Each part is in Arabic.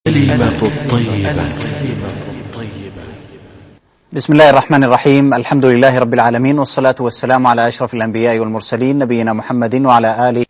الكلمة الطيبة. بسم الله الرحمن الرحيم. الحمد لله رب العالمين، والصلاة والسلام على أشرف الأنبياء والمرسلين نبينا محمد وعلى آله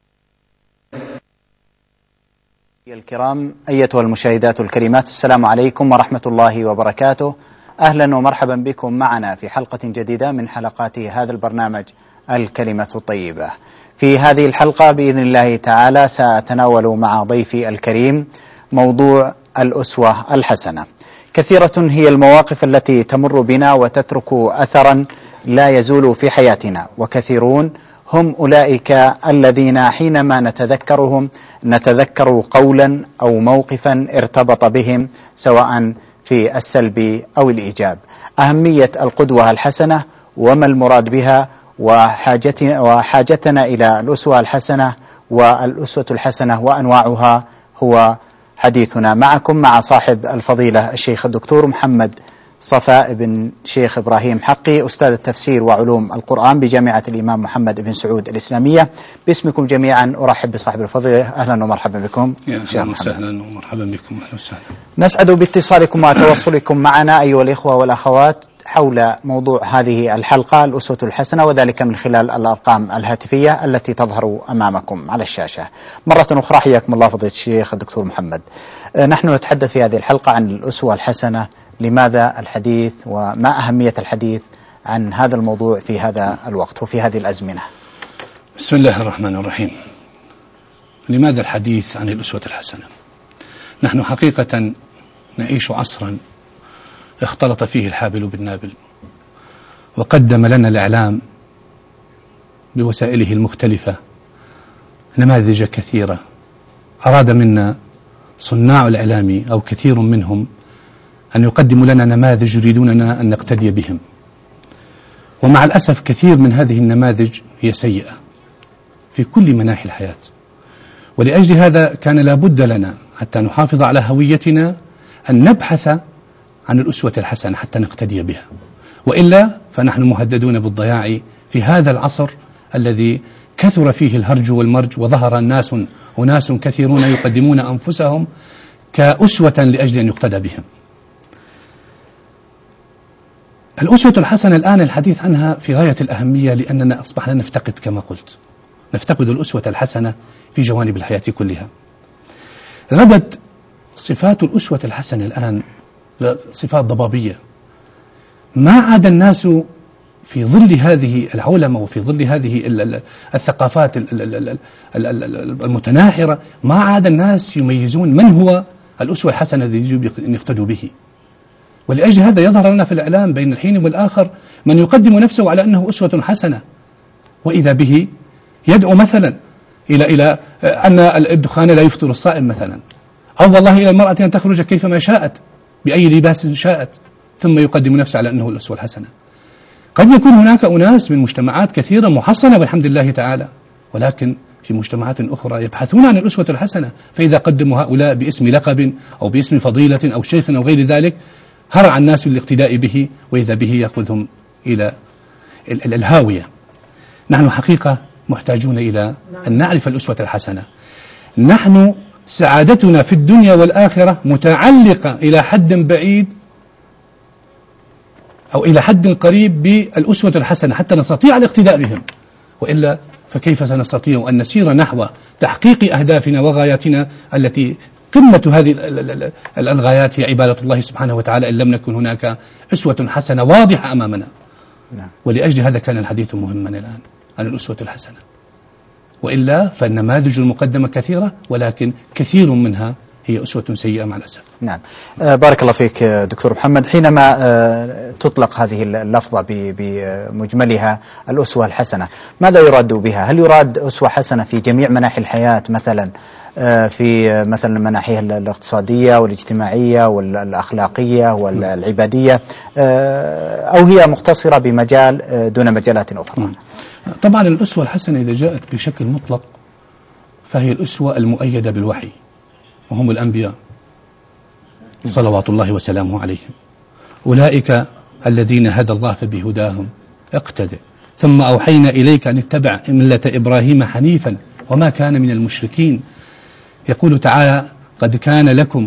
الكرام. أيتها المشاهدات الكريمات، السلام عليكم ورحمة الله وبركاته. أهلا ومرحبا بكم معنا في حلقة جديدة من حلقات هذا البرنامج الكلمة الطيبة. في هذه الحلقة بإذن الله تعالى سأتناول مع ضيفي الكريم موضوع الأسوة الحسنة. كثيرة هي المواقف التي تمر بنا وتترك أثرا لا يزول في حياتنا، وكثيرون هم أولئك الذين حينما نتذكرهم نتذكر قولا أو موقفا ارتبط بهم سواء في السلب أو الإيجاب. أهمية القدوة الحسنة وما المراد بها وحاجتنا إلى الأسوة الحسنة والأسوة الحسنة وأنواعها هو حديثنا معكم مع صاحب الفضيلة الشيخ الدكتور محمد صفاء بن شيخ إبراهيم حقي، أستاذ التفسير وعلوم القرآن بجامعة الإمام محمد بن سعود الإسلامية. باسمكم جميعا أرحب بصاحب الفضيلة. أهلا ومرحبا بكم. أهلا وسهلا ومرحبا بكم. أهلا وسهلا. نسعد باتصالكم وتواصلكم معنا أيها الإخوة والأخوات حول موضوع هذه الحلقة الأسوة الحسنة، وذلك من خلال الأرقام الهاتفية التي تظهر أمامكم على الشاشة. مرة أخرى حياكم الله فضيلة الشيخ الدكتور محمد. نحن نتحدث في هذه الحلقة عن الأسوة الحسنة. لماذا الحديث وما أهمية الحديث عن هذا الموضوع في هذا الوقت وفي هذه الأزمنة؟ بسم الله الرحمن الرحيم. لماذا الحديث عن الأسوة الحسنة؟ نحن حقيقة نعيش عصرا اختلط فيه الحابل بالنابل، وقدم لنا الإعلام بوسائله المختلفة نماذج كثيرة. أراد منا صناع الإعلام أو كثير منهم أن يقدموا لنا نماذج يريدوننا أن نقتدي بهم، ومع الأسف كثير من هذه النماذج هي سيئة في كل مناحي الحياة. ولأجل هذا كان لابد لنا حتى نحافظ على هويتنا أن نبحث عن الأسوة الحسنة حتى نقتدي بها، وإلا فنحن مهددون بالضياع في هذا العصر الذي كثر فيه الهرج والمرج، وظهر أناس كثيرون يقدمون أنفسهم كأسوة لأجل أن يقتدى بهم. الأسوة الحسنة الآن الحديث عنها في غاية الأهمية، لأننا أصبحنا نفتقد كما قلت، نفتقد الأسوة الحسنة في جوانب الحياة كلها. غدت صفات الأسوة الحسنة الآن صفات ضبابية. ما عاد الناس في ظل هذه العولمة وفي ظل هذه الثقافات المتناحرة، ما عاد الناس يميزون من هو الأسوة الحسنة الذي يجب أن يقتدوا به. ولأجل هذا يظهر لنا في الإعلام بين الحين والآخر من يقدم نفسه على أنه أسوة حسنة، وإذا به يدعو مثلا إلى أن الدخان لا يفطر الصائم مثلا، أو والله إلى المرأة أن تخرج كيفما شاءت بأي لباس شاءت، ثم يقدم نفسه على أنه الأسوة الحسنة. قد يكون هناك أناس من مجتمعات كثيرة محصنة والحمد لله تعالى، ولكن في مجتمعات أخرى يبحثون عن الأسوة الحسنة، فإذا قدموا هؤلاء باسم لقب أو باسم فضيلة أو شيخ أو غير ذلك هرع الناس للاقتداء به، وإذا به يأخذهم إلى الهاوية. نحن حقيقة محتاجون إلى أن نعرف الأسوة الحسنة. نحن سعادتنا في الدنيا والآخرة متعلقة إلى حد بعيد أو إلى حد قريب بالأسوة الحسنة حتى نستطيع الاقتداء بهم، وإلا فكيف سنستطيع أن نسير نحو تحقيق أهدافنا وغاياتنا التي قمة هذه الغايات هي عبادة الله سبحانه وتعالى، إن لم نكن هناك أسوة حسنة واضحة أمامنا. ولأجل هذا كان الحديث مهما الآن عن الأسوة الحسنة، وإلا فالنماذج المقدمة كثيرة، ولكن كثير منها هي أسوة سيئة مع الأسف. نعم. بارك الله فيك دكتور محمد. حينما تطلق هذه اللفظة بمجملها الأسوة الحسنة، ماذا يراد بها؟ هل يراد أسوة حسنة في جميع مناحي الحياة، مثلا في مثلا مناحيها الاقتصادية والاجتماعية والأخلاقية والعبادية، أو هي مقتصرة بمجال دون مجالات أخرى؟ طبعا الأسوة الحسنة إذا جاءت بشكل مطلق فهي الأسوة المؤيدة بالوحي، وهم الأنبياء صلوات الله وسلامه عليهم. أولئك الذين هدى الله فبهداهم اقتدى، ثم أوحينا إليك أن اتبع ملة إبراهيم حنيفا وما كان من المشركين. يقول تعالى: قد كان لكم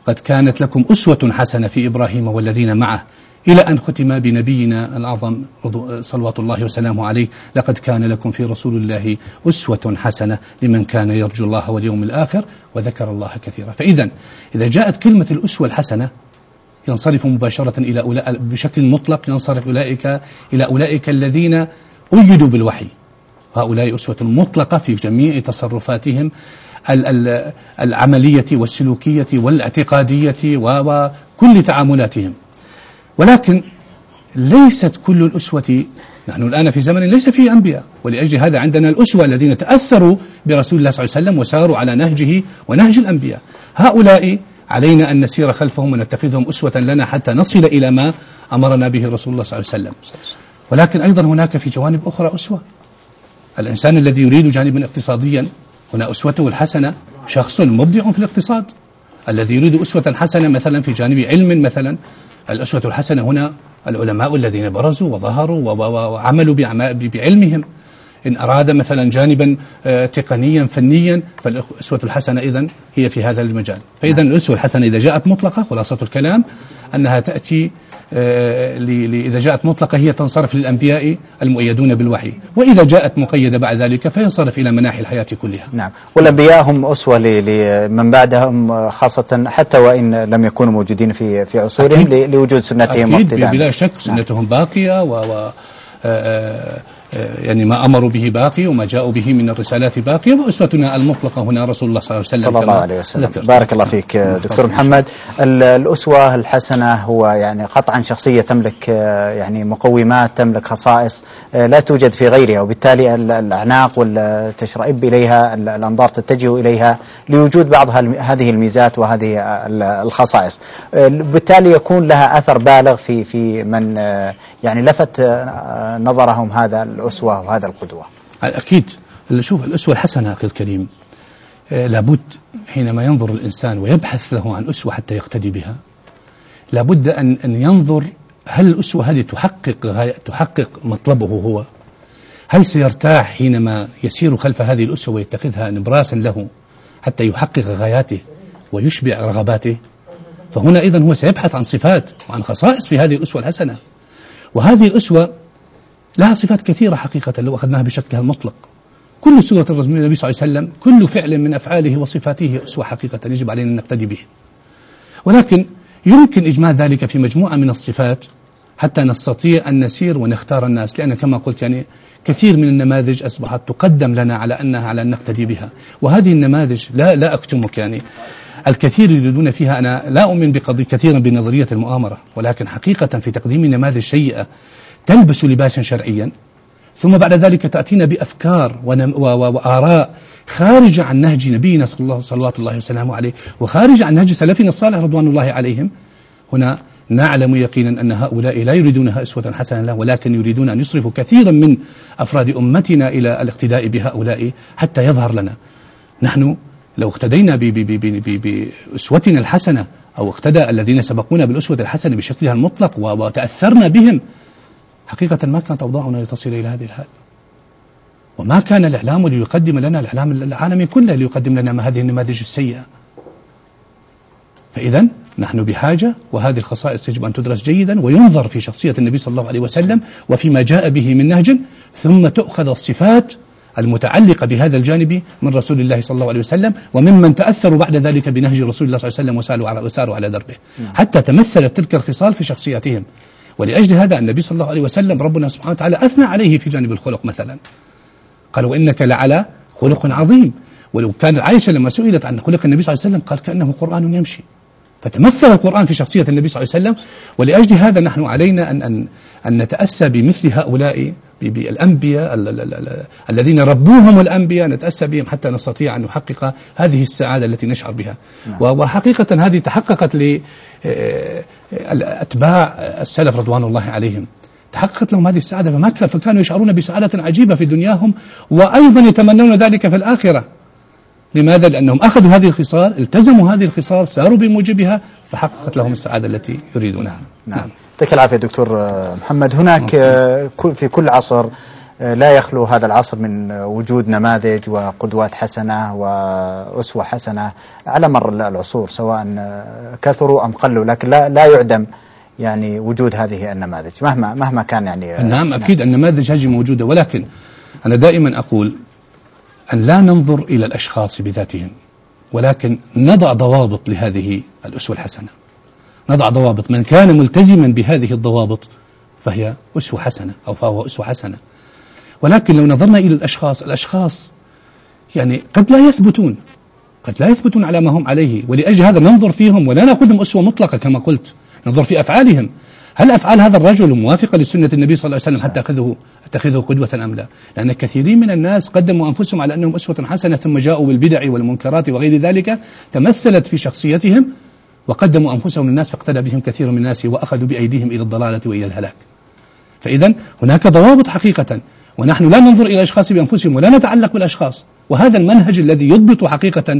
قد كانت لكم أسوة حسنة في إبراهيم والذين معه إلى أن ختم بنبينا الأعظم صلوات الله وسلامه عليه لقد كان لكم في رسول الله أسوة حسنة لمن كان يرجو الله واليوم الآخر وذكر الله كثيرا. فإذا إذا جاءت كلمة الأسوة الحسنة ينصرف مباشرة إلى بشكل مطلق ينصرف إلى أولئك الذين أيدوا بالوحي، هؤلاء أسوة مطلقة في جميع تصرفاتهم العملية والسلوكية والاعتقادية وكل تعاملاتهم. ولكن ليست كل الأسوة، نحن الآن في زمن ليس فيه أنبياء، ولأجل هذا عندنا الأسوة الذين تأثروا برسول الله صلى الله عليه وسلم وساروا على نهجه ونهج الأنبياء. هؤلاء علينا أن نسير خلفهم ونتخذهم أسوة لنا حتى نصل إلى ما أمرنا به رسول الله صلى الله عليه وسلم. ولكن أيضا هناك في جوانب أخرى أسوة. الإنسان الذي يريد جانبا اقتصاديا هنا أسوته الحسنة شخص مبدع في الاقتصاد. الذي يريد أسوة حسنة مثلا في جانب علم مثلا، الأسوة الحسنة هنا العلماء الذين برزوا وظهروا وعملوا بعلمهم. إن أراد مثلا جانبا تقنيا فنيا فالأسوة الحسنة إذن هي في هذا المجال. فإذا الأسوة الحسنة إذا جاءت مطلقة، خلاصة الكلام أنها تأتي إذا جاءت مطلقة هي تنصرف للأنبياء المؤيدون بالوحي، وإذا جاءت مقيدة بعد ذلك فينصرف إلى مناحي الحياة كلها. نعم. والأنبياء هم أسوة لمن بعدهم، خاصة حتى وإن لم يكونوا موجودين في عصورهم لوجود سنتهم واقتدائهم. بلا شك سنتهم باقية يعني ما أمروا به باقي وما جاءوا به من الرسالات باقية، وأسوتنا المطلقة هنا رسول الله صلى الله عليه وسلم. بارك الله فيك دكتور محمد. الأسوة الحسنة هو يعني قطعا شخصية تملك يعني مقومات، تملك خصائص لا توجد في غيرها، وبالتالي الأعناق والتشرئب إليها، الأنظار تتجه إليها لوجود بعض هذه الميزات وهذه الخصائص. بالتالي يكون لها أثر بالغ في من يعني لفت نظرهم هذا الأسوة وهذا القدوة. أكيد. شوف الأسوة الحسنة أخي الكريم لابد حينما ينظر الإنسان ويبحث له عن أسوة حتى يقتدي بها، لابد أن ينظر هل الأسوة هذه تحقق مطلبه هو، هل سيرتاح حينما يسير خلف هذه الأسوة ويتخذها نبراسا له حتى يحقق غاياته ويشبع رغباته. فهنا إذن هو سيبحث عن صفات وعن خصائص في هذه الأسوة الحسنة. وهذه الأسوة لها صفات كثيرة حقيقة لو أخذناها بشكلها المطلق. كل سورة النبي صلى الله عليه وسلم، كل فعل من أفعاله وصفاته أسوة حقيقة يجب علينا أن نقتدي به. ولكن يمكن إجمال ذلك في مجموعة من الصفات حتى نستطيع أن نسير ونختار الناس، لأن كما قلت يعني كثير من النماذج أصبحت تقدم لنا على أن نقتدي بها. وهذه النماذج لا أكتمك يعني الكثير يريدون فيها، أنا لا أؤمن كثيرا بنظرية المؤامرة، ولكن حقيقة في تقديم نماذج سيئة تلبس لباسا شرعيا ثم بعد ذلك تأتينا بأفكار وآراء خارجة عن نهج نبينا صلوات الله وسلامه عليه وخارج عن نهج سلفنا الصالح رضوان الله عليهم. هنا نعلم يقينا أن هؤلاء لا يريدونها أسوة حسنة له، ولكن يريدون أن يصرفوا كثيرا من أفراد أمتنا إلى الاقتداء بهؤلاء حتى يظهر لنا. نحن لو اقتدينا بأسوتنا الحسنة أو اقتدى الذين سبقونا بالأسوة الحسنة بشكلها المطلق وتأثرنا بهم، حقيقة ما كانت أوضاعنا لتصل إلى هذه الحال. وما كان الإعلام ليقدم لنا، الإعلام العالمي كله ليقدم لنا ما هذه النماذج السيئة. فإذا نحن بحاجة، وهذه الخصائص يجب أن تدرس جيدا وينظر في شخصية النبي صلى الله عليه وسلم وفيما جاء به من نهج، ثم تؤخذ الصفات المتعلقة بهذا الجانب من رسول الله صلى الله عليه وسلم وممن تأثروا بعد ذلك بنهج رسول الله صلى الله عليه وسلم وساروا على دربه حتى تمثلت تلك الخصال في شخصياتهم. ولأجل هذا النبي صلى الله عليه وسلم ربنا سبحانه وتعالى أثنى عليه في جانب الخلق مثلا، قال وإنك لعلى خلق عظيم. ولو كان عائشة لما سئلت عن خلق النبي صلى الله عليه وسلم قال كأنه قرآن يمشي، فتمثل القرآن في شخصية النبي صلى الله عليه وسلم. ولأجل هذا نحن علينا أن نتأسى بمثل هؤلاء بالأنبياء الذين ربوهم الأنبياء، نتأسى بهم حتى نستطيع أن نحقق هذه السعادة التي نشعر بها. وحقيقة هذه تحققت لأتباع السلف رضوان الله عليهم، تحققت لهم هذه السعادة، فكانوا يشعرون بسعادة عجيبة في دنياهم وأيضا يتمنون ذلك في الآخرة. لماذا؟ لأنهم أخذوا هذه الخصال، التزموا هذه الخصال، ساروا بموجبها، فحققت لهم السعادة التي يريدونها. نعم. يعطيك العافية دكتور محمد. هناك في كل عصر لا يخلو هذا العصر من وجود نماذج وقدوات حسنة وأسوة حسنة على مر العصور، سواء كثروا أم قلوا، لكن لا يعدم يعني وجود هذه النماذج مهما كان يعني. نعم أكيد النماذج هذه موجودة، ولكن أنا دائما أقول أن لا ننظر إلى الأشخاص بذاتهم، ولكن نضع ضوابط لهذه الأسوة الحسنة، نضع ضوابط. من كان ملتزما بهذه الضوابط فهي أسوة حسنة أو فهو أسوة حسنة. ولكن لو نظرنا إلى الأشخاص يعني قد لا يثبتون على ما هم عليه، ولأجل هذا ننظر فيهم ولا نأخذهم أسوة مطلقة كما قلت، ننظر في أفعالهم. هل أفعال هذا الرجل موافقة لسنة النبي صلى الله عليه وسلم حتى أتخذه قدوة أم لا؟ لأن كثيرين من الناس قدموا أنفسهم على أنهم أسوة حسنة ثم جاءوا بالبدع والمنكرات وغير ذلك تمثلت في شخصيتهم، وقدموا أنفسهم للناس فاقتدى بهم كثير من الناس وأخذوا بأيديهم إلى الضلالة وإلى الهلاك. فإذا هناك ضوابط حقيقة، ونحن لا ننظر إلى الأشخاص بأنفسهم ولا نتعلق بالأشخاص، وهذا المنهج الذي يضبط حقيقة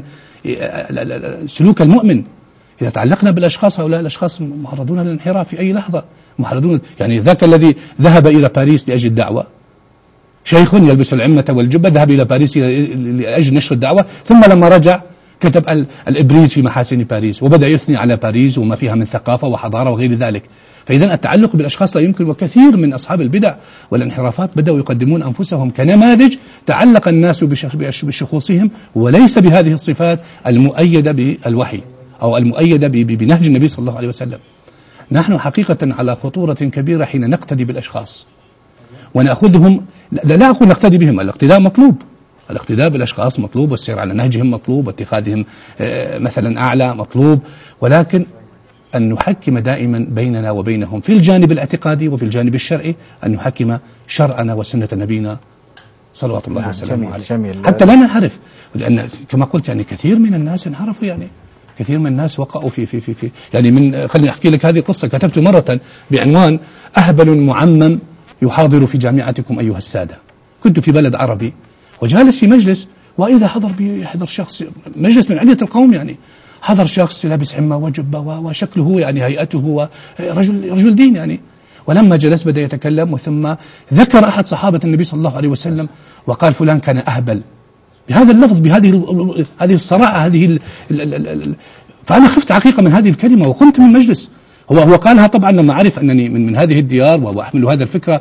سلوك المؤمن. إذا تعلقنا بالأشخاص، هؤلاء الأشخاص معرضون للانحراف في أي لحظة، معرضون. يعني ذاك الذي ذهب إلى باريس لأجل الدعوة، شيخ يلبس العمة والجبة ذهب إلى باريس لأجل نشر الدعوة، ثم لما رجع كتب الإبريز في محاسن باريس وبدأ يثني على باريس وما فيها من ثقافة وحضارة وغير ذلك. فإذا التعلق بالأشخاص لا يمكن، وكثير من أصحاب البدع والانحرافات بدأوا يقدمون أنفسهم كنماذج تعلق الناس بشخوصهم وليس بهذه الصفات المؤيدة بالوحي أو المؤيدة بنهج النبي صلى الله عليه وسلم. نحن حقيقة على خطورة كبيرة حين نقتدي بالأشخاص ونأخذهم. لا أقول نقتدي بهم، الاقتداء مطلوب، الاقتداء بالأشخاص مطلوب، والسير على نهجهم مطلوب، واتخاذهم مثلا أعلى مطلوب، ولكن أن نحكم دائما بيننا وبينهم في الجانب الاعتقادي وفي الجانب الشرعي، أن نحكم شرعنا وسنة نبينا صلوات الله وسلامه عليه، جميل. حتى لا ننحرف. لأن كما قلت يعني كثير من الناس انحرفوا، يعني كثير من الناس وقعوا في يعني خليني أحكي لك هذه قصة كتبت مرة بعنوان أهبل معمم يحاضر في جامعتكم أيها السادة. كنت في بلد عربي وجالس في مجلس، وإذا يحضر شخص، مجلس من علية القوم، يعني حضر شخص لابس عمة وجبة وشكله يعني هيئته رجل دين يعني. ولما جلس بدأ يتكلم، وثم ذكر أحد صحابة النبي صلى الله عليه وسلم وقال فلان كان أهبل، بهذا اللفظ، هذه الصراحة، فأنا خفت حقيقة من هذه الكلمة وقمت من المجلس. هو قالها طبعا لما عرف أنني من هذه الديار وأحمل هذا الفكرة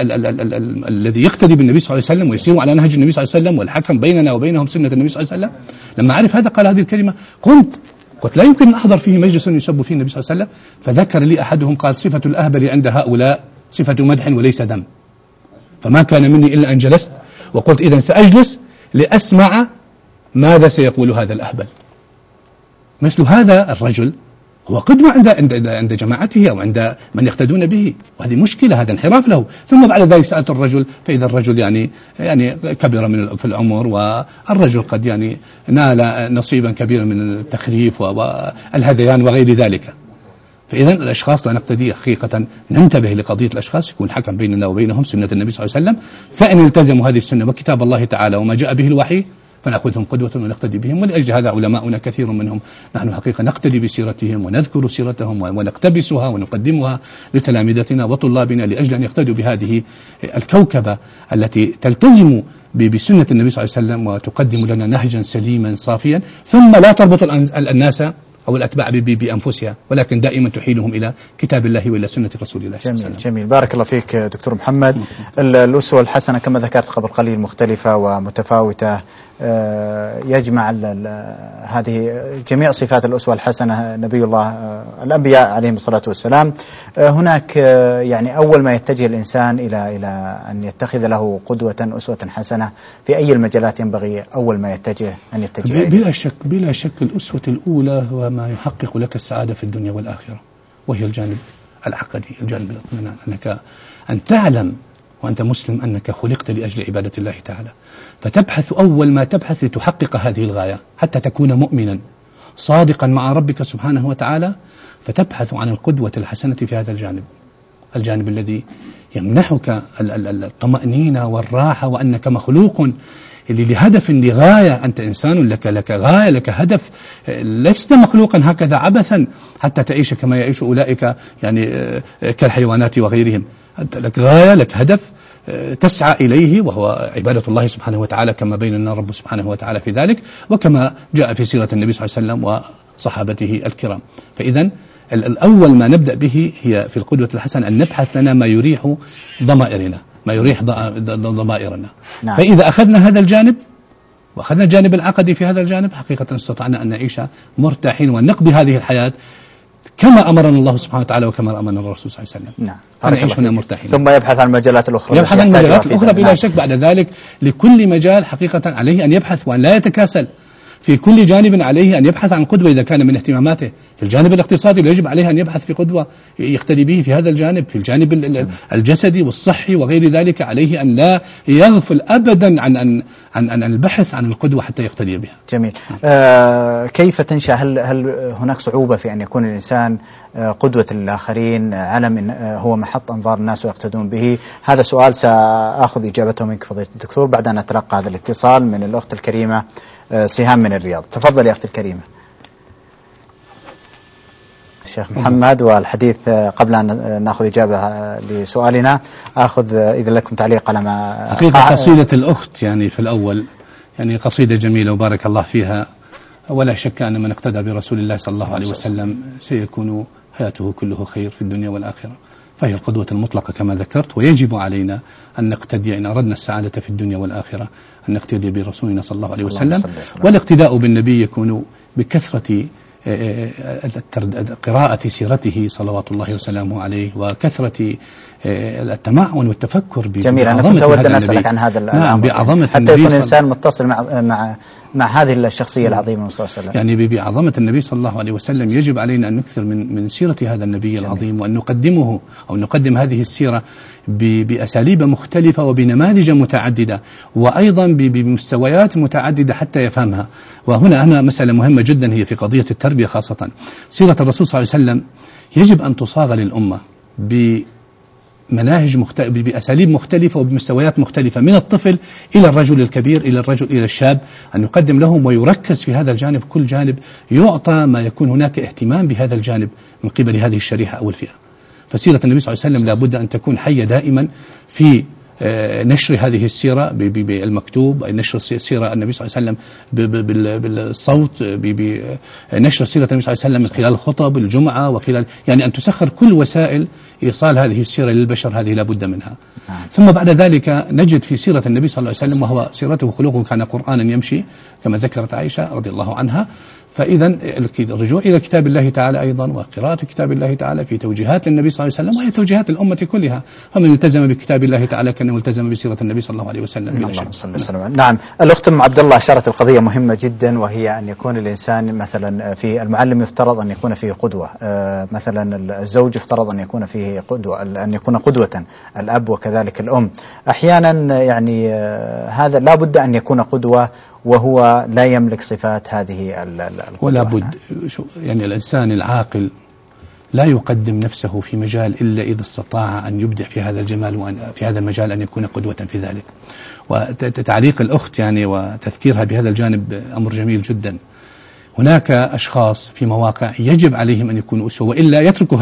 الذي يقتدي بالنبي صلى الله عليه وسلم ويسير على نهج النبي صلى الله عليه وسلم، والحكم بيننا وبينهم سنة النبي صلى الله عليه وسلم. لما عرف هذا قال هذه الكلمة، قلت لا يمكن أن أحضر فيه مجلس يسب فيه النبي صلى الله عليه وسلم. فذكر لي أحدهم قال صفة الأهبل عند هؤلاء صفة مدح وليس ذم. فما كان مني إلا أن جلست وقلت إذن سأجلس لأسمع ماذا سيقول هذا الأهبل. مثل هذا الرجل هو قدوة عند جماعته أو عند من يقتدون به، وهذه مشكلة، هذا انحراف له. ثم بعد ذلك سألت الرجل، فإذا الرجل يعني كبر في العمر، والرجل قد يعني نال نصيبا كبيرا من التخريف والهذيان وغير ذلك. فإذا الأشخاص لا نقتدي حقيقة، ننتبه لقضية الأشخاص، يكون حكم بيننا وبينهم سنة النبي صلى الله عليه وسلم. فإن التزموا هذه السنة وكتاب الله تعالى وما جاء به الوحي فنأخذهم قدوة ونقتدي بهم. ولأجل هذا علماؤنا كثير منهم نحن حقيقة نقتدي بسيرتهم ونذكر سيرتهم ونقتبسها ونقدمها لتلامذتنا وطلابنا لأجل أن يقتدوا بهذه الكوكبة التي تلتزم بسنة النبي صلى الله عليه وسلم وتقدم لنا نهجا سليما صافيا، ثم لا تربط الناس أو الأتباع بأنفسها، ولكن دائما تحيلهم إلى كتاب الله وإلى سنة رسول الله صلى الله عليه وسلم. جميل. بارك الله فيك دكتور محمد. الأسوة الحسنة كما ذكرت قبل قليل مختلفة ومتفاوتة، يجمع هذه جميع صفات الأسوة الحسنة نبي الله الأنبياء عليهم الصلاة والسلام. هناك يعني أول ما يتجه الإنسان إلى أن يتخذ له قدوة أسوة حسنة في أي المجالات ينبغي أول ما يتجه أن يتجه بلا شك الأسوة الأولى هو ما يحقق لك السعادة في الدنيا والآخرة، وهي الجانب العقدي، الجانب الاطمئنان، أنك أن تعلم وأنت مسلم أنك خلقت لأجل عبادة الله تعالى، فتبحث أول ما تبحث لتحقق هذه الغاية حتى تكون مؤمنا صادقا مع ربك سبحانه وتعالى، فتبحث عن القدوة الحسنة في هذا الجانب الذي يمنحك الطمأنينة والراحة، وأنك مخلوق لهدف، لغاية، أنت إنسان لك غاية، لك هدف، لست مخلوقا هكذا عبثا حتى تعيش كما يعيش أولئك يعني كالحيوانات وغيرهم. أنت لك غاية، لك هدف، تسعى إليه، وهو عبادة الله سبحانه وتعالى كما بين لنا رب سبحانه وتعالى في ذلك، وكما جاء في سيرة النبي صلى الله عليه وسلم وصحابته الكرام. فإذا الأول ما نبدأ به هي في القدوة الحسنة أن نبحث لنا ما يريح ضمائرنا، ما يريح ضمائرنا. نعم. فإذا أخذنا هذا الجانب وأخذنا الجانب العقدي في هذا الجانب، حقيقة استطعنا أن نعيش مرتاحين ونقضي هذه الحياة كما أمرنا الله سبحانه وتعالى وكما أمرنا الرسول صلى الله عليه وسلم. نعم. فنعيش هنا مرتاحين. ثم يبحث عن المجالات الأخرى. يبحث عن المجالات الأخرى بلا شك. بعد ذلك لكل مجال حقيقة عليه أن يبحث وأن لا يتكاسل. في كل جانب عليه أن يبحث عن قدوة إذا كان من اهتماماته. في الجانب الاقتصادي يجب عليه أن يبحث في قدوة يقتدي به في هذا الجانب. في الجانب الجسدي والصحي وغير ذلك عليه أن لا يغفل أبدا عن البحث عن القدوة حتى يقتدي بها. جميل. كيف تنشأ؟ هل هناك صعوبة في أن يكون الإنسان قدوة للآخرين، علم هو محط أنظار الناس ويقتدون به؟ هذا سؤال سأخذ إجابته منك فضيلة الدكتور بعد أن أتلقى هذا الاتصال من الأخت الكريمة سهام من الرياض. تفضل يا أختي الكريمة. الشيخ محمد، والحديث قبل أن نأخذ إجابة لسؤالنا أخذ إذا لكم تعليق على ما حقيقة قصيدة الأخت يعني في الأول يعني قصيدة جميلة وبارك الله فيها، ولا شك أن من اقتدى برسول الله صلى الله عليه وسلم سيكون حياته كله خير في الدنيا والآخرة، فهي القدوة المطلقة كما ذكرت، ويجب علينا أن نقتدي إن أردنا السعادة في الدنيا والآخرة أن نقتدي برسولنا صلى الله عليه وسلم. والاقتداء بالنبي يكون بكثرة قراءة سيرته صلوات الله وسلامه عليه، وكثرة التمعن والتفكر جميل. أنا كنت أود أن أسألك عن هذا نعم بعظمة حتى يكون الإنسان متصل مع هذه الشخصية العظيمة صلى الله عليه وسلم. يعني بعظمة النبي صلى الله عليه وسلم يجب علينا أن نكثر من سيرة هذا النبي العظيم، وأن نقدمه أو نقدم هذه السيرة بأساليب مختلفة وبنماذج متعددة، وأيضا بمستويات متعددة حتى يفهمها. وهنا مسألة مهمة جدا هي في قضية التربية خاصة. سيرة الرسول صلى الله عليه وسلم يجب أن تصاغ للأمة بمناهج بأساليب مختلفة وبمستويات مختلفة، من الطفل إلى الرجل الكبير إلى الشاب، أن يقدم لهم ويركز في هذا الجانب. كل جانب يعطى ما يكون هناك اهتمام بهذا الجانب من قبل هذه الشريحة أو الفئة. فسيرة النبي صلى الله عليه وسلم لابد أن تكون حية دائما في نشر هذه السيرة بالمكتوب، نشر سيرة النبي صلى الله عليه وسلم بالصوت، نشر سيرة النبي صلى الله عليه وسلم من خلال الخطب الجمعة وخلال يعني أن تسخر كل وسائل إيصال هذه السيرة للبشر، هذه لابد منها. ثم بعد ذلك نجد في سيرة النبي صلى الله عليه وسلم وهو سيرته خلقه كان قرآنا يمشي كما ذكرت عائشة رضي الله عنها. فإذا الرجوع إلى كتاب الله تعالى أيضا وقراءة كتاب الله تعالى في توجيهات النبي صلى الله عليه وسلم وهي توجيهات الأمة كلها، فمن التزم بكتاب الله تعالى كأنه التزم بسيرة النبي صلى الله عليه وسلم. نعم. الأخت أم عبد الله أشارت القضية مهمة جدا، وهي أن يكون الإنسان مثلا في المعلم يفترض أن يكون فيه قدوة، مثلا الزوج يفترض أن يكون فيه قدوة، أن يكون قدوة، الأب وكذلك الأم. أحيانا يعني هذا لا بد أن يكون قدوة وهو لا يملك صفات هذه القدوة. ولا بد يعني الإنسان العاقل لا يقدم نفسه في مجال إلا إذا استطاع أن يبدع في هذا الجمال وأن في هذا المجال أن يكون قدوة في ذلك. وتعليق الأخت يعني وتذكيرها بهذا الجانب أمر جميل جدا. هناك أشخاص في مواقع يجب عليهم أن يكونوا أسوة وإلا يتركوا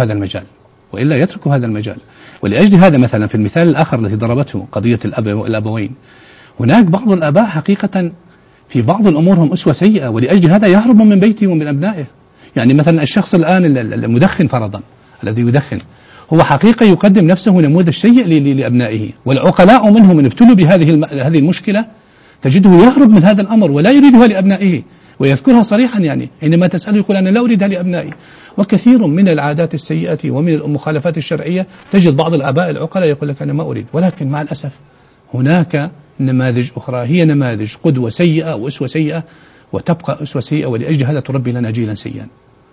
هذا المجال. ولأجل هذا مثلا في المثال الآخر الذي ضربته قضية الأبوين، هناك بعض الآباء حقيقة في بعض الأمور هم أسوة سيئة، ولأجل هذا يهرب من بيته ومن أبنائه. يعني مثلا الشخص الآن المدخن فرضا الذي يدخن هو حقيقة يقدم نفسه نموذج سيء لأبنائه، والعقلاء منهم من ابتلوا بهذه المشكلة تجده يهرب من هذا الأمر ولا يريدها لأبنائه، ويذكرها صريحا. يعني عندما تسأله يقول أنا لا أريدها لأبنائي. وكثير من العادات السيئة ومن المخالفات الشرعية تجد بعض الآباء العقلاء يقول لك أنا ما أريد. ولكن مع الأسف هناك نماذج أخرى هي نماذج قدوة سيئة وأسوة سيئة وتبقى أسوة سيئة، ولأجل هذا تربي لنا جيلا سيئا.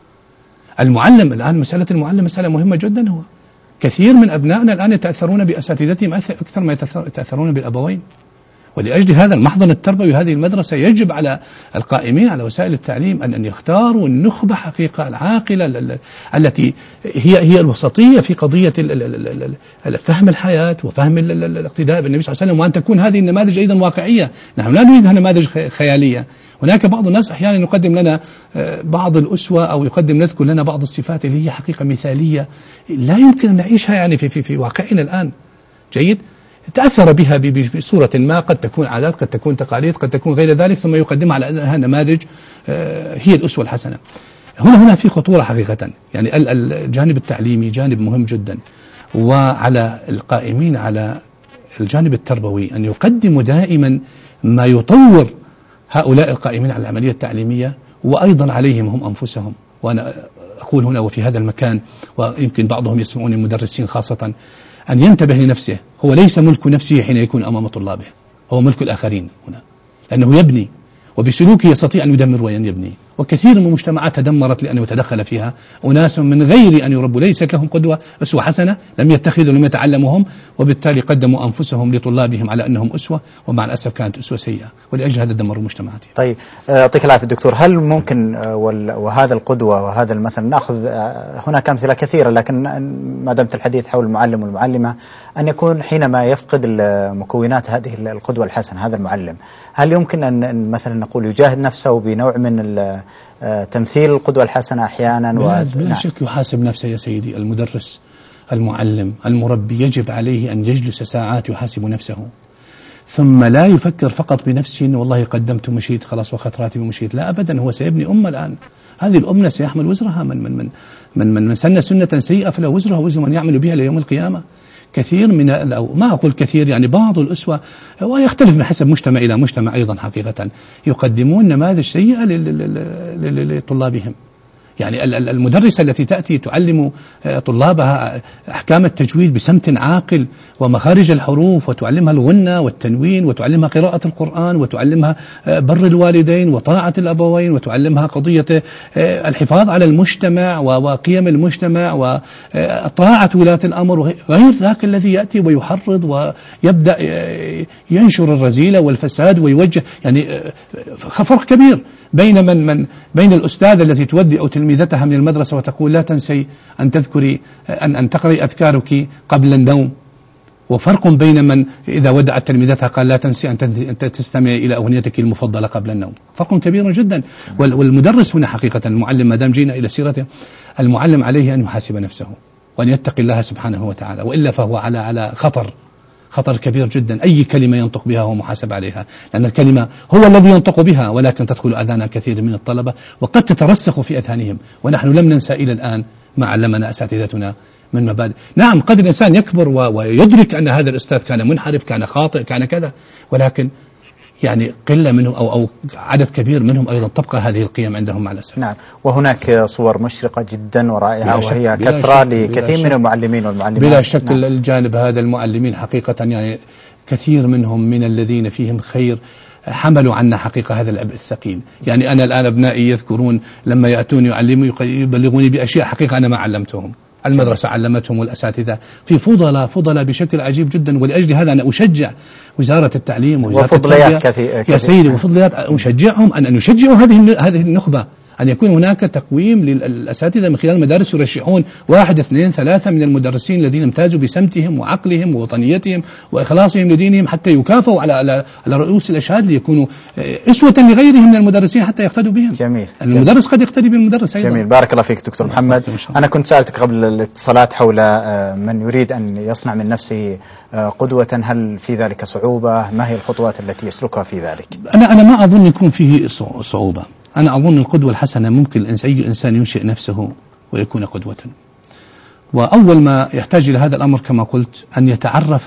المعلم الآن، مسألة المعلم مسألة مهمة جدا. هو كثير من أبنائنا الآن يتأثرون بأساتذتهم أكثر ما يتأثرون بالأبوين. ولأجل هذا المحضن التربوي هذه المدرسة يجب على القائمين على وسائل التعليم أن يختاروا النخبة حقيقة العاقلة التي هي الوسطية في قضية فهم الحياة وفهم الاقتداء بالنبي صلى الله عليه وسلم، وأن تكون هذه النماذج أيضا واقعية. نحن لا نريدها نماذج خيالية. هناك بعض الناس أحيانا يقدم لنا بعض الأسوة أو يذكر لنا بعض الصفات اللي هي حقيقة مثالية لا يمكن أن نعيشها يعني في واقعنا الآن. جيد. تأثر بها بصورة ما، قد تكون عادات، قد تكون تقاليد، قد تكون غير ذلك، ثم يقدمها على أنها نماذج هي الأسوة الحسنة. هنا في خطورة حقيقة، يعني الجانب التعليمي جانب مهم جدا، وعلى القائمين على الجانب التربوي أن يقدموا دائما ما يطور هؤلاء القائمين على العملية التعليمية، وأيضا عليهم هم أنفسهم. وأنا أقول هنا وفي هذا المكان، ويمكن بعضهم يسمعون المدرسين خاصة، أن ينتبه لنفسه. هو ليس ملك نفسه حين يكون أمام طلابه، هو ملك الآخرين هنا، لأنه يبني، وبسلوكه يستطيع أن يدمر وأن يبني. وكثير من المجتمعات تدمرت لأنه يتدخل فيها أناس من غير أن يربوا، ليست لهم قدوة أسوة حسنة، لم يتخذوا، لم يتعلموا هم، وبالتالي قدموا أنفسهم لطلابهم على أنهم أسوة، ومع الأسف كانت أسوة سيئة، ولأجل هذا دمروا مجتمعاتهم. طيب، يعطيك العافية دكتور. هل ممكن وهذا القدوة وهذا المثل، نأخذ هناك أمثلة كثيرة، لكن ما دمت الحديث حول المعلم والمعلمة، أن يكون حينما يفقد مكونات هذه القدوة الحسنة هذا المعلم، هل يمكن أن مثلا نقول يجاهد نفسه بنوع من تمثيل القدوة الحسنة أحيانا؟ بلا شك يحاسب نفسه يا سيدي. المدرس، المعلم، المربي يجب عليه أن يجلس ساعات يحاسب نفسه، ثم لا يفكر فقط بنفسه إن والله قدمت ومشيت خلاص وأخذت راتبي ومشيت. لا أبدا، هو سيبني أمة الآن. هذه الأمة سيحمل وزرها، من سن سنة سيئة فلا وزرها وزر من يعمل بها ليوم القيامة. كثير من، أو ما أقول كثير، يعني بعض الأسوة، ويختلف من حسب مجتمع إلى مجتمع أيضا حقيقة، يقدمون نماذج سيئة لطلابهم. يعني المدرسة التي تأتي تعلم طلابها أحكام التجويد بسمت عاقل ومخارج الحروف، وتعلمها الغنة والتنوين، وتعلمها قراءة القرآن، وتعلمها بر الوالدين وطاعة الأبوين، وتعلمها قضية الحفاظ على المجتمع وقيم المجتمع وطاعة ولاة الأمر، غير ذاك الذي يأتي ويحرض ويبدأ ينشر الرذيلة والفساد ويوجه. يعني فرق كبير بين الأستاذ التي تودي أو تلميذتها من المدرسة وتقول لا تنسي أن تذكري أن تقرأي أذكارك قبل النوم، وفرق بين من إذا ودعت تلميذتها قال لا تنسي أن تستمعي إلى أغنيتك المفضلة قبل النوم. فرق كبير جدا. والمدرس هنا حقيقة، المعلم، ما دام جينا إلى سيرته، المعلم عليه أن يحاسب نفسه وأن يتقي الله سبحانه وتعالى، وإلا فهو على خطر كبير جدا. أي كلمة ينطق بها هو محاسب عليها، لأن الكلمة هو الذي ينطق بها، ولكن تدخل أذان كثير من الطلبة وقد تترسخ في أذهانهم. ونحن لم ننسى إلى الآن ما علمنا أساتذتنا من مبادئ. نعم، قد الإنسان يكبر ويدرك أن هذا الأستاذ كان منحرف، كان خاطئ، كان كذا، ولكن يعني قلة منهم أو عدد كبير منهم أيضا تبقى هذه القيم عندهم مع الأسف. نعم، وهناك صور مشرقة جدا ورائعة، وهي كثرة لكثير من المعلمين والمعلمات. بلا شك. نعم. الجانب هذا المعلمين حقيقة، يعني كثير منهم من الذين فيهم خير حملوا عنا حقيقة هذا العبء الثقيل. يعني أنا الآن أبنائي يذكرون لما يأتون يعلموا يبلغوني بأشياء حقيقة أنا ما علمتهم، المدرسة علمتهم، والأساتذة في فضلاء بشكل عجيب جدا. ولأجل هذا أنا أشجع وزارة التعليم ووزارة التربية يا سيدي، وفضليات، أشجعهم أن يشجعوا هذه النخبة، أن يكون هناك تقويم للأساتذة من خلال المدارس، يرشحون 1 2 3 من المدرسين الذين امتازوا بسمتهم وعقلهم ووطنيتهم وإخلاصهم لدينهم، حتى يكافئوا على رؤوس الأشهاد، ليكونوا أسوة لغيرهم من المدرسين حتى يقتدوا بهم. جميل. المدرس قد يقتدي بالمدرس أيضا. جميل، بارك الله فيك دكتور محمد. أنا كنت سألتك قبل الاتصالات حول من يريد أن يصنع من نفسه قدوة، هل في ذلك صعوبة؟ ما هي الخطوات التي يسلكها في ذلك؟ أنا ما أظن يكون فيه صعوبة. أنا أظن القدوة الحسنة ممكن أي إنسان ينشئ نفسه ويكون قدوة. وأول ما يحتاج إلى هذا الأمر كما قلت أن يتعرف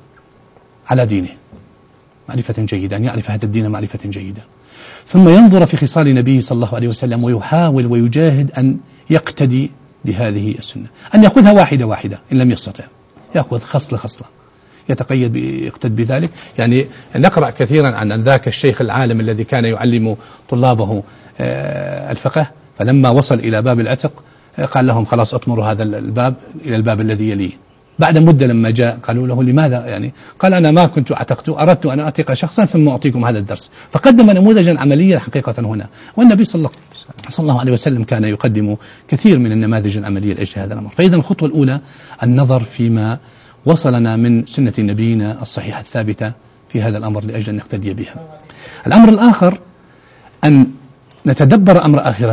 على دينه معرفة جيدة، أن يعرف هذا الدين معرفة جيدة، ثم ينظر في خصال نبيه صلى الله عليه وسلم ويحاول ويجاهد أن يقتدي بهذه السنة، أن يأخذها واحدة إن لم يستطع، يأخذ خصلة يتقيد يقتد بذلك. يعني نقرأ كثيرا عن ذاك الشيخ العالم الذي كان يعلم طلابه الفقه، فلما وصل إلى باب العتق قال لهم خلاص اطمروا هذا الباب إلى الباب الذي يليه. بعد مدة لما جاء قالوا له لماذا؟ يعني قال أنا ما كنت أردت أن أعتق شخصا ثم أعطيكم هذا الدرس. فقدم نموذجا عمليا حقيقة هنا. والنبي صلى الله عليه وسلم كان يقدم كثير من النماذج العملية لأجل هذا الأمر. فإذا الخطوة الأولى النظر فيما وصلنا من سنة نبينا الصحيحة الثابتة في هذا الأمر لأجل أن نقتدي بها. الأمر الآخر أن نتدبر أمر آخرتنا،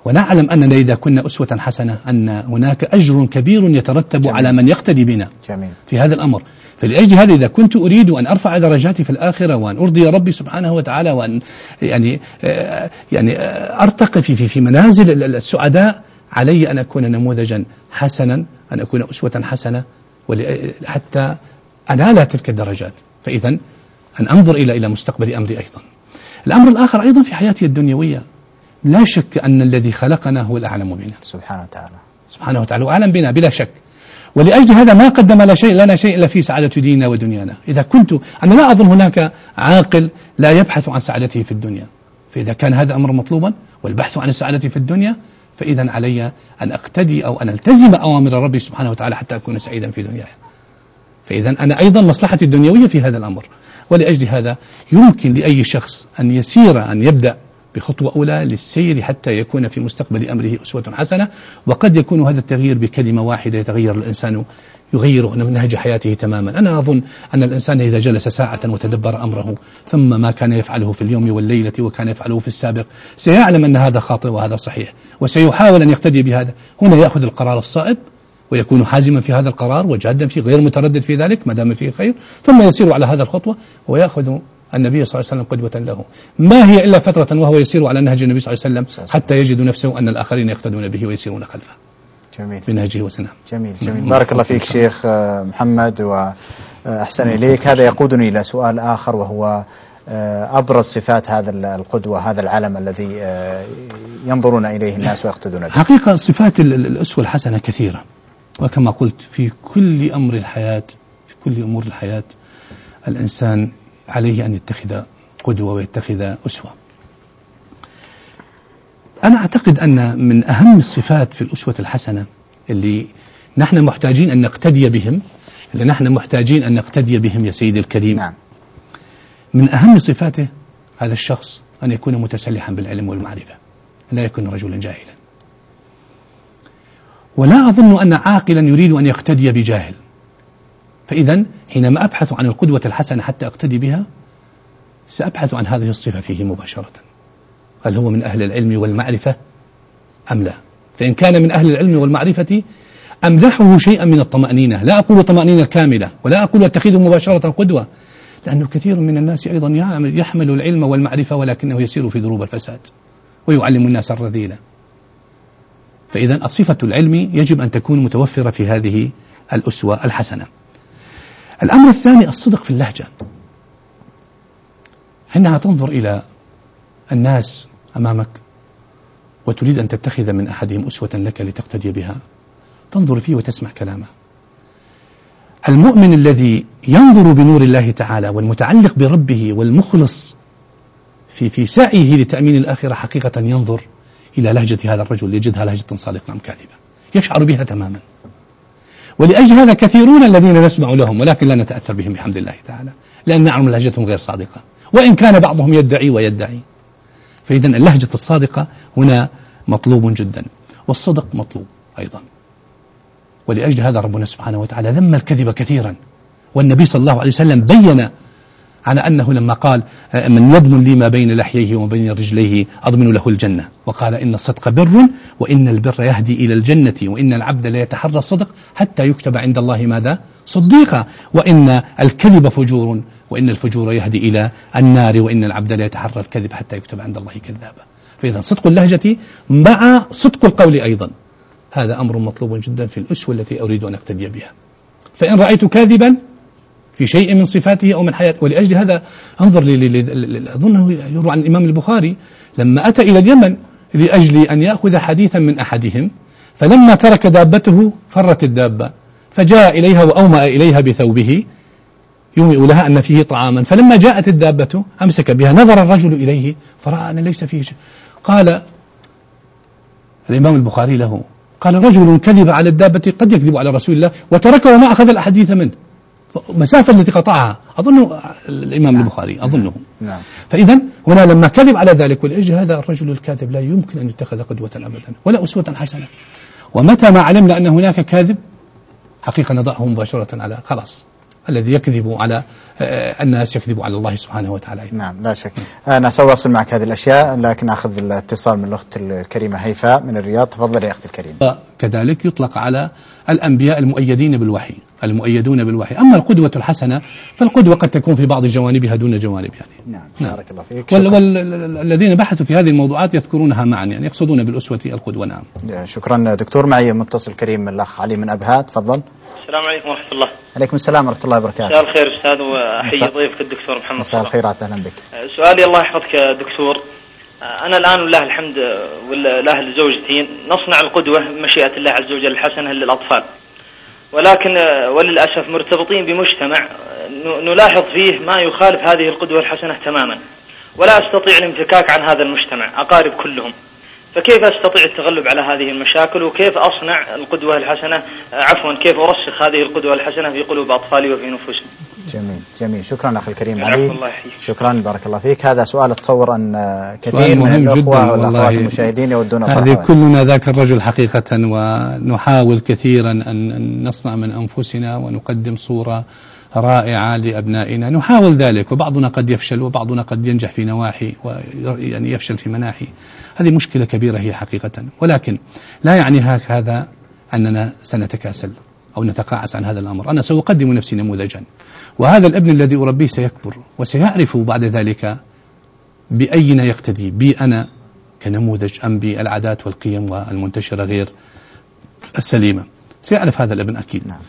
ونعلم أننا إذا كنا أسوة حسنة أن هناك أجر كبير يترتب جميل. على من يقتدي بنا جميل. في هذا الأمر. فلأجل هذا إذا كنت أريد أن أرفع درجاتي في الآخرة وأن أرضي ربي سبحانه وتعالى وأن يعني أرتقي في منازل السعداء، علي أن أكون نموذجا حسنا، أن أكون أسوة حسنة حتى أنال تلك الدرجات. فإذا أن أنظر إلى مستقبل أمري أيضا. الأمر الآخر أيضا في حياتي الدنيوية، لا شك أن الذي خلقنا هو الأعلم بنا سبحانه وتعالى وأعلم بنا بلا شك. ولأجل هذا ما قدم لنا شيء إلا في سعادة ديننا ودنيانا. إذا أنا لا أظن هناك عاقل لا يبحث عن سعادته في الدنيا، فإذا كان هذا أمر مطلوبا والبحث عن السعادة في الدنيا، فإذا علي أن أقتدي أو أن ألتزم أوامر ربي سبحانه وتعالى حتى أكون سعيدا في دنياي. فإذا أنا أيضا مصلحتي الدنيوية في هذا الأمر. ولأجل هذا يمكن لأي شخص أن يبدأ بخطوة أولى للسير حتى يكون في مستقبل أمره أسوة حسنة. وقد يكون هذا التغيير بكلمة واحدة يتغير الإنسان، يغير منهج حياته تماما. أنا أظن أن الإنسان إذا جلس ساعة وتدبر أمره ثم ما كان يفعله في اليوم والليلة وكان يفعله في السابق، سيعلم أن هذا خاطئ وهذا صحيح، وسيحاول أن يقتدي بهذا. هنا يأخذ القرار الصائب ويكون حازما في هذا القرار وجادا فيه غير متردد في ذلك ما دام فيه خير، ثم يسير على هذا الخطوة ويأخذ النبي صلى الله عليه وسلم قدوة له. ما هي إلا فترة وهو يسير على نهج النبي صلى الله عليه وسلم حتى يجد نفسه أن الآخرين يقتدون به ويسيرون خلفه. جميل. بنهجه وسنة. جميل. بارك الله فيك شيخ محمد وأحسن إليك. هذا يقودني إلى سؤال آخر، وهو أبرز صفات هذا القدوة، هذا العلم الذي ينظرون إليه الناس ويقتدون به. حقيقة صفات الأسوة الحسنة كثيرة، وكما قلت في كل أمر الحياة، في كل أمور الحياة الإنسان عليه أن يتخذ قدوة ويتخذ أسوة. أنا أعتقد أن من أهم الصفات في الأسوة الحسنة اللي نحن محتاجين أن نقتدي بهم، يا سيدي الكريم. نعم. من أهم صفاته هذا الشخص أن يكون متسلحا بالعلم والمعرفة، لا يكون رجلا جاهلا. ولا أظن أن عاقلا يريد أن يقتدي بجاهل. فإذا حينما أبحث عن القدوة الحسنة حتى أقتدي بها، سأبحث عن هذه الصفة فيه مباشرة، هل هو من أهل العلم والمعرفة أم لا؟ فإن كان من أهل العلم والمعرفة أمدحه شيئا من الطمأنينة، لا أقول طمأنينة كاملة، ولا أقول اتخذه مباشرة قدوة، لأنه كثير من الناس أيضا يحمل العلم والمعرفة ولكنه يسير في دروب الفساد ويعلم الناس الرذيلة. فإذا الصفة العلم يجب أن تكون متوفرة في هذه الأسوة الحسنة. الأمر الثاني الصدق في اللهجة. حينها تنظر إلى الناس أمامك وتريد أن تتخذ من أحدهم أسوة لك لتقتدي بها، تنظر فيه وتسمع كلامه. المؤمن الذي ينظر بنور الله تعالى والمتعلق بربه والمخلص في سعيه لتأمين الآخرة حقيقة ينظر إلى لهجة هذا الرجل يجدها لهجة صادقة أم كاذبة، يشعر بها تماما. ولأجل هذا كثيرون الذين نسمع لهم ولكن لا نتأثر بهم بحمد الله تعالى، لأن نعلم لهجتهم غير صادقة، وإن كان بعضهم يدعي. فإذا اللهجة الصادقة هنا مطلوب جدا، والصدق مطلوب أيضا. ولأجل هذا ربنا سبحانه وتعالى ذم الكذب كثيرا، والنبي صلى الله عليه وسلم بين على أنه لما قال من يضمن لي ما بين لحييه وما بين رجليه أضمن له الجنة، وقال إن الصدق بر وإن البر يهدي إلى الجنة وإن العبد لا يتحرى الصدق حتى يكتب عند الله ماذا؟ صديقا، وإن الكذب فجور وإن الفجور يهدي إلى النار وإن العبد لا يتحرى الكذب حتى يكتب عند الله كذابا. فإذا صدق اللهجة مع صدق القول أيضا هذا أمر مطلوب جدا في الأسوة التي أريد أن أقتدي بها. فإن رأيت كاذبا في شيء من صفاته أو من حياته، ولأجل هذا أنظر أظنه يروى عن الإمام البخاري لما أتى إلى اليمن لأجل أن يأخذ حديثا من أحدهم، فلما ترك دابته فرت الدابة، فجاء إليها وأومأ إليها بثوبه يومئ لها أن فيه طعاما، فلما جاءت الدابة أمسك بها، نظر الرجل إليه فرأى أن ليس فيه شيء، قال الإمام البخاري له قال رجل كذب على الدابة قد يكذب على رسول الله وتركه وما أخذ الأحاديث منه، مسافة التي قطعها أظنه الإمام البخاري أظنه. فإذا هنا لما كذب على ذلك، ولأجل هذا الرجل الكاذب لا يمكن أن يتخذ قدوة أبدا ولا أسوة حسنة. ومتى ما علمنا أن هناك كاذب حقيقة نضعه مباشرة على خلاص الذي يكذب على الناس، يكذب على الله سبحانه وتعالى. نعم لا شك. أنا سأواصل معك هذه الأشياء، لكن أخذ الاتصال من الأخت الكريمة هيفاء من الرياض. تفضل يا أختي الكريمة. كذلك يطلق على الأنبياء المؤيدين بالوحي، المؤيدون بالوحي. أما القدوة الحسنة فالقدوة قد تكون في بعض جوانبها دون جوانب يعني. نعم بارك الله فيك. والذين بحثوا في هذه الموضوعات يذكرونها معا، يعني يقصدون بالأسوة القدوة. نعم. شكرا دكتور. معي متصل كريم الأخ علي من أبها. تفضل. السلام عليكم ورحمة الله. عليكم السلام ورحمة الله وبركاته. مساء الخير أستاذ، وأحيي ضيفك الدكتور محمد. مساء الخيرات، أهلا بك. سؤالي الله يحفظك دكتور، أنا الآن ولله الحمد والأهل زوجتي نصنع القدوة بمشيئة الله عز وجل الحسنة للأطفال، ولكن وللأسف مرتبطين بمجتمع نلاحظ فيه ما يخالف هذه القدوة الحسنة تماما، ولا أستطيع الانفكاك عن هذا المجتمع، أقارب كلهم، فكيف أستطيع التغلب على هذه المشاكل، وكيف أصنع القدوة الحسنة، كيف أرسخ هذه القدوة الحسنة في قلوب أطفالي وفي نفوسهم. جميل. شكرا أخي الكريم علي. شكرا بارك الله فيك. هذا سؤال أتصور أن كثير من الأخوة والأخوات المشاهدين يودون هذه كلنا ذاك الرجل حقيقة، ونحاول كثيرا أن نصنع من أنفسنا ونقدم صورة رائعة لأبنائنا، نحاول ذلك، وبعضنا قد يفشل وبعضنا قد ينجح في نواحي ويعني يفشل في مناحي. هذه مشكلة كبيرة هي حقيقة، ولكن لا يعني هذا أننا سنتكاسل أو نتقاعس عن هذا الأمر. أنا سأقدم نفسي نموذجا، وهذا الابن الذي أربيه سيكبر وسيعرف بعد ذلك بأين يقتدي، بي أنا كنموذج أم بالعادات والقيم والمنتشرة غير السليمة. سيعرف هذا الابن أكيد. نعم.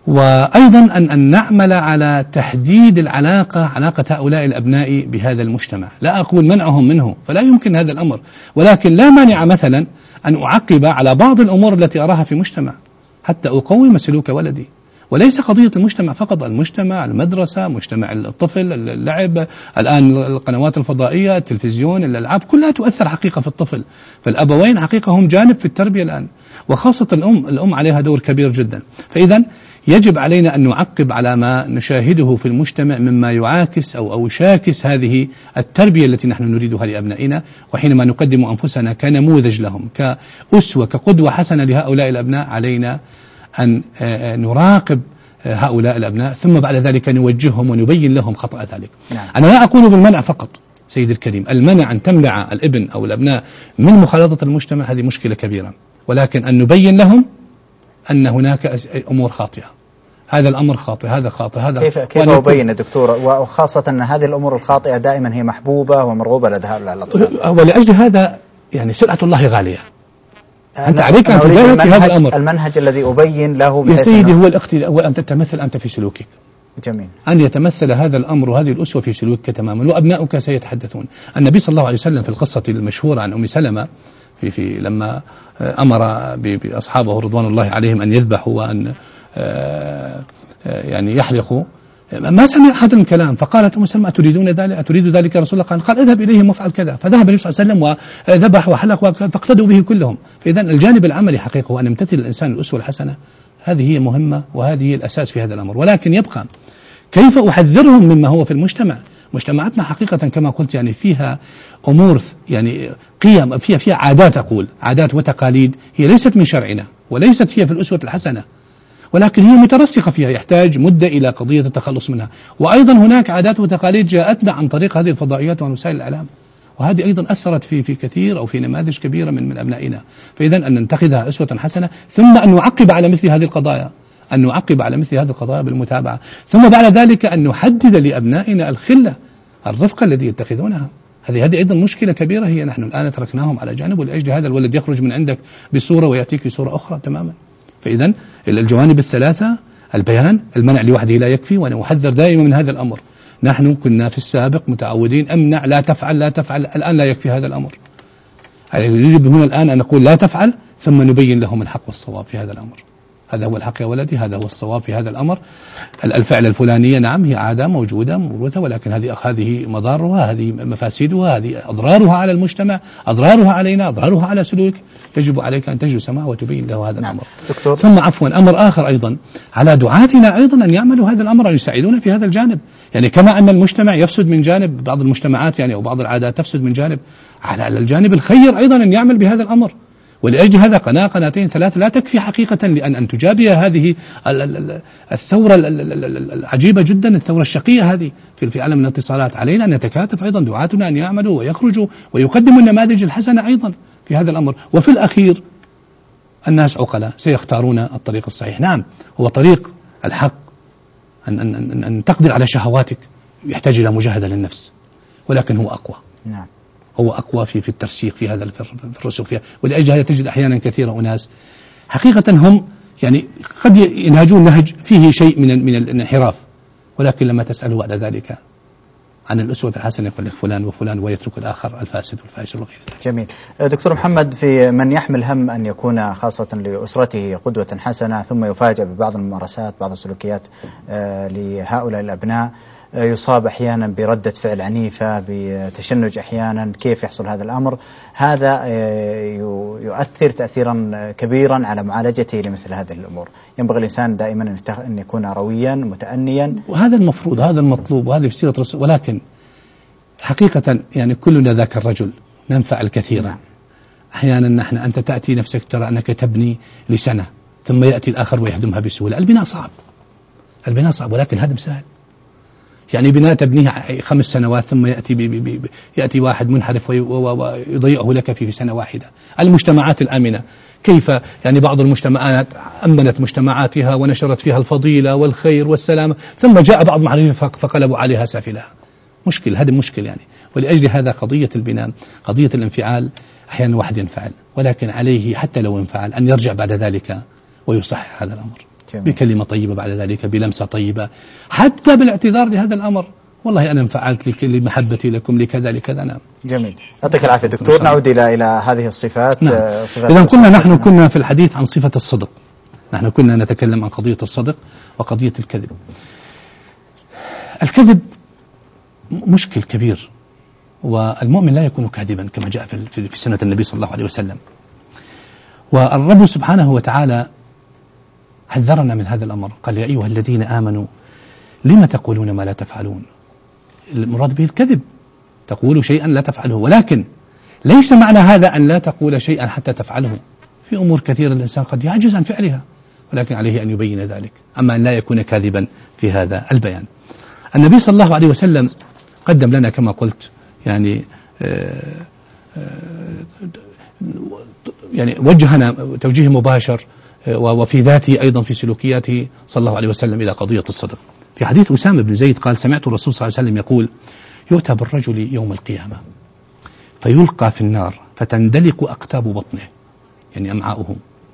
وأيضا أن نعمل على تحديد علاقة هؤلاء الأبناء بهذا المجتمع. لا أقول منعهم منه، فلا يمكن هذا الأمر، ولكن لا مانع مثلا أن أعقب على بعض الأمور التي أراها في مجتمع حتى أقوم سلوك ولدي. وليس قضية المجتمع فقط، المجتمع، المدرسة، مجتمع الطفل، اللعب، الآن القنوات الفضائية، التلفزيون، الألعاب، كلها تؤثر حقيقة في الطفل. فالأبوين حقيقة هم جانب في التربية الآن، وخاصة الأم عليها دور كبير جدا. فإذا يجب علينا أن نعقب على ما نشاهده في المجتمع مما يعاكس أو يشاكس هذه التربية التي نحن نريدها لأبنائنا. وحينما نقدم أنفسنا كنموذج لهم، كأسوة، كقدوة حسنة لهؤلاء الأبناء، علينا أن نراقب هؤلاء الأبناء، ثم بعد ذلك نوجههم ونبين لهم خطأ ذلك. نعم. أنا لا أقول بالمنع فقط سيد الكريم، المنع أن تمنع الابن أو الأبناء من مخالطة المجتمع هذه مشكلة كبيرة، ولكن أن نبين لهم أن هناك أمور خاطئة، هذا الأمر خاطئ، هذا خاطئ، هذا كيف أبين دكتور، وخاصة أن هذه الأمور الخاطئة دائما هي محبوبة ومرغوبة لدى هؤلاء الأطفال. ولأجل هذا يعني سلعة الله غالية. أنت عليك أن تجاهد في هذا الأمر. المنهج الذي أبين له يا سيدي هو أن تتمثل أنت في سلوكك. جميل. أن يتمثل هذا الأمر وهذه الأسوة في سلوكك تماما، وأبناؤك سيتحدثون. النبي صلى الله عليه وسلم في القصة المشهورة عن أم سلمة في لما أمر بأصحابه رضوان الله عليهم أن يذبحوا وأن يعني يحلقوا، ما سمع أحد الكلام، فقالت أم سلمة أتريد ذلك يا رسول الله؟ قال اذهب إليهم وافعل كذا. فذهب النبي صلى الله عليه وسلم وذبح وحلق فاقتدوا به كلهم. فإذا الجانب العملي حقيقة هو أن يمتثل الإنسان الأسوة الحسنة، هذه هي مهمة وهذه هي الأساس في هذا الأمر. ولكن يبقى كيف أحذرهم مما هو في المجتمع. مجتمعاتنا حقيقة كما قلت يعني فيها أمور، يعني قيم، فيها عادات، أقول عادات وتقاليد هي ليست من شرعنا وليست هي في الأسوة الحسنة، ولكن هي مترسخة فيها، يحتاج مدة إلى قضية التخلص منها. وأيضا هناك عادات وتقاليد جاءتنا عن طريق هذه الفضائيات ووسائل الإعلام، وهذه أيضا أثرت في كثير أو في نماذج كبيرة من أبنائنا. فإذا أن نتخذها أسوة حسنة، ثم أن نعقب على مثل هذه القضايا، بالمتابعة، ثم بعد ذلك أن نحدد لأبنائنا الخلة، الرفقة الذي يتخذونها. هذه أيضا مشكلة كبيرة هي نحن الآن تركناهم على جانب، ولأجل هذا الولد يخرج من عندك بصورة ويأتيك بصورة أخرى تماما. فإذا الجوانب الثلاثة، البيان، المنع لوحده لا يكفي، وأنا أحذر دائما من هذا الأمر. نحن كنا في السابق متعودين أمنع، لا تفعل، الآن لا يكفي هذا الأمر. يجب هنا الآن أن نقول لا تفعل، ثم نبين لهم الحق والصواب في هذا الأمر. هذا هو الحق يا ولدي، هذا هو الصواب في هذا الأمر. الفعل الفلانية نعم هي عادة موجودة موروثة، ولكن هذه مضارها، هذه مفاسدها، هذه أضرارها على المجتمع، أضرارها علينا، أضرارها على سلوك. يجب عليك أن تجلس معه وتبين له هذا الأمر. دكتور. ثم أمر آخر أيضا على دعاتنا أيضا أن يعملوا هذا الأمر، أن يساعدونا في هذا الجانب. يعني كما أن المجتمع يفسد من جانب، بعض المجتمعات يعني أو بعض العادات تفسد من جانب، على الجانب الخير أيضا أن يعمل بهذا الأمر. ولأجل هذا قناة قناتين ثلاث لا تكفي حقيقة لأن أن تجابه هذه الثورة العجيبة جدا، الثورة الشقية هذه في عالم الاتصالات. علينا أن نتكاتف أيضا دعاتنا أن يعملوا ويخرجوا ويقدموا النماذج الحسنة أيضا في هذا الأمر. وفي الأخير الناس عقلاء سيختارون الطريق الصحيح. نعم، هو طريق الحق أن تقدر على شهواتك يحتاج إلى مجاهدة للنفس، ولكن هو أقوى. نعم، هو أقوى في الترسيخ في هذا في الرسوخ فيها. ولأجل هذا تجد أحيانا كثيرا أناس حقيقة هم يعني قد ينهجون نهج فيه شيء من الانحراف، ولكن لما تسأله بعد ذلك عن الأسوة الحسنة يقول لك فلان وفلان، ويترك الآخر الفاسد والفاجر وغيره. جميل. دكتور محمد، في من يحمل هم أن يكون خاصة لأسرته قدوة حسنة ثم يفاجأ ببعض الممارسات بعض السلوكيات لهؤلاء الأبناء، يصاب أحيانا بردة فعل عنيفة، بتشنج أحيانا، كيف يحصل هذا الأمر؟ هذا يؤثر تأثيرا كبيرا على معالجته لمثل هذه الأمور. ينبغي الإنسان دائما أن يكون رويا متأنيا، وهذا المفروض، هذا المطلوب، وهذا في سيرة الرسول. ولكن حقيقة يعني كلنا ذاك الرجل ننفعل كثيرا. أحيانا أنت تأتي نفسك ترى أنك تبني لسنة ثم يأتي الآخر ويهدمها بسهولة. البناء صعب، ولكن هدم سهل. يعني بناء تبنيه 5 سنوات ثم يأتي واحد منحرف ويضيعه لك في سنة واحدة. المجتمعات الآمنة كيف يعني بعض المجتمعات أمنت مجتمعاتها ونشرت فيها الفضيلة والخير والسلام، ثم جاء بعض محرفين فقلبوا عليها سافلها. مشكل، هذا مشكل يعني. ولأجل هذا قضية البناء، قضية الانفعال، أحيانا واحد ينفعل، ولكن عليه حتى لو انفعل أن يرجع بعد ذلك ويصحح هذا الأمر بكلمة طيبة، بعد ذلك بلمسة طيبة، حتى بالاعتذار لهذا الأمر. والله أنا انفعلت لمحبتي لكم لكذا لكذا. نعم. جميل، يعطيك العافية دكتور. نعود إلى هذه الصفات. نعم. إذا نحن كنا في الحديث عن صفة الصدق، نحن كنا نتكلم عن قضية الصدق وقضية الكذب. الكذب مشكل كبير، والمؤمن لا يكون كاذبا كما جاء في سنة النبي صلى الله عليه وسلم. والرب سبحانه وتعالى حذرنا من هذا الأمر، قال يا أيها الذين آمنوا لما تقولون ما لا تفعلون. المراد به الكذب، تقول شيئا لا تفعله، ولكن ليس معنى هذا أن لا تقول شيئا حتى تفعله. في أمور كثيرة الإنسان قد يعجز عن فعلها، ولكن عليه أن يبين ذلك، أما أن لا يكون كاذبا في هذا البيان. النبي صلى الله عليه وسلم قدم لنا كما قلت يعني وجهنا توجيه مباشر، وفي ذاته أيضا في سلوكياته صلى الله عليه وسلم إلى قضية الصدق. في حديث أسامة بن زيد قال سمعت الرسول صلى الله عليه وسلم يقول يؤتى بالرجل يوم القيامة فيلقى في النار فتندلق أقتاب بطنه، يعني أمعاؤه،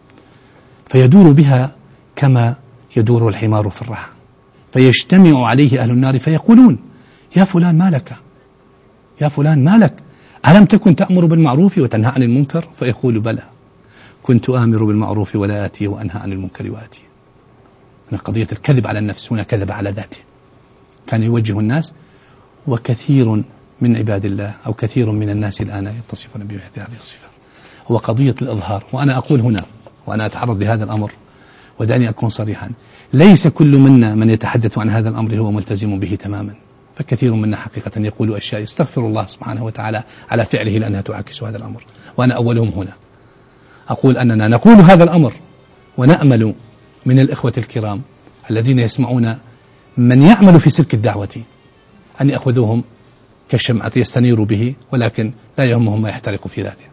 فيدور بها كما يدور الحمار في الرحى، فيجتمع عليه أهل النار فيقولون يا فلان ما لك، يا فلان ما لك، ألم تكن تأمر بالمعروف وتنهى عن المنكر؟ فيقول بلى كنت آمر بالمعروف ولا آتي وأنهى عن المنكر وآتي. هنا قضية الكذب على النفس، هنا كذب على ذاته، كان يوجه الناس. وكثير من عباد الله أو كثير من الناس الآن يتصفون بهذه الصفة. هو قضية الإظهار. وأنا أقول هنا وأنا أتعرض لهذا الأمر، ودعني أكون صريحا، ليس كل منا من يتحدث عن هذا الأمر هو ملتزم به تماما، فكثير منا حقيقة يقول أشياء يستغفر الله سبحانه وتعالى على فعله لأنها تعكس هذا الأمر، وأنا أولهم هنا. أقول أننا نقول هذا الأمر ونأمل من الإخوة الكرام الذين يسمعون من يعمل في سلك الدعوة أن يأخذوهم كالشمعة يستنير به، ولكن لا يهمهم ما يحترق في ذاته.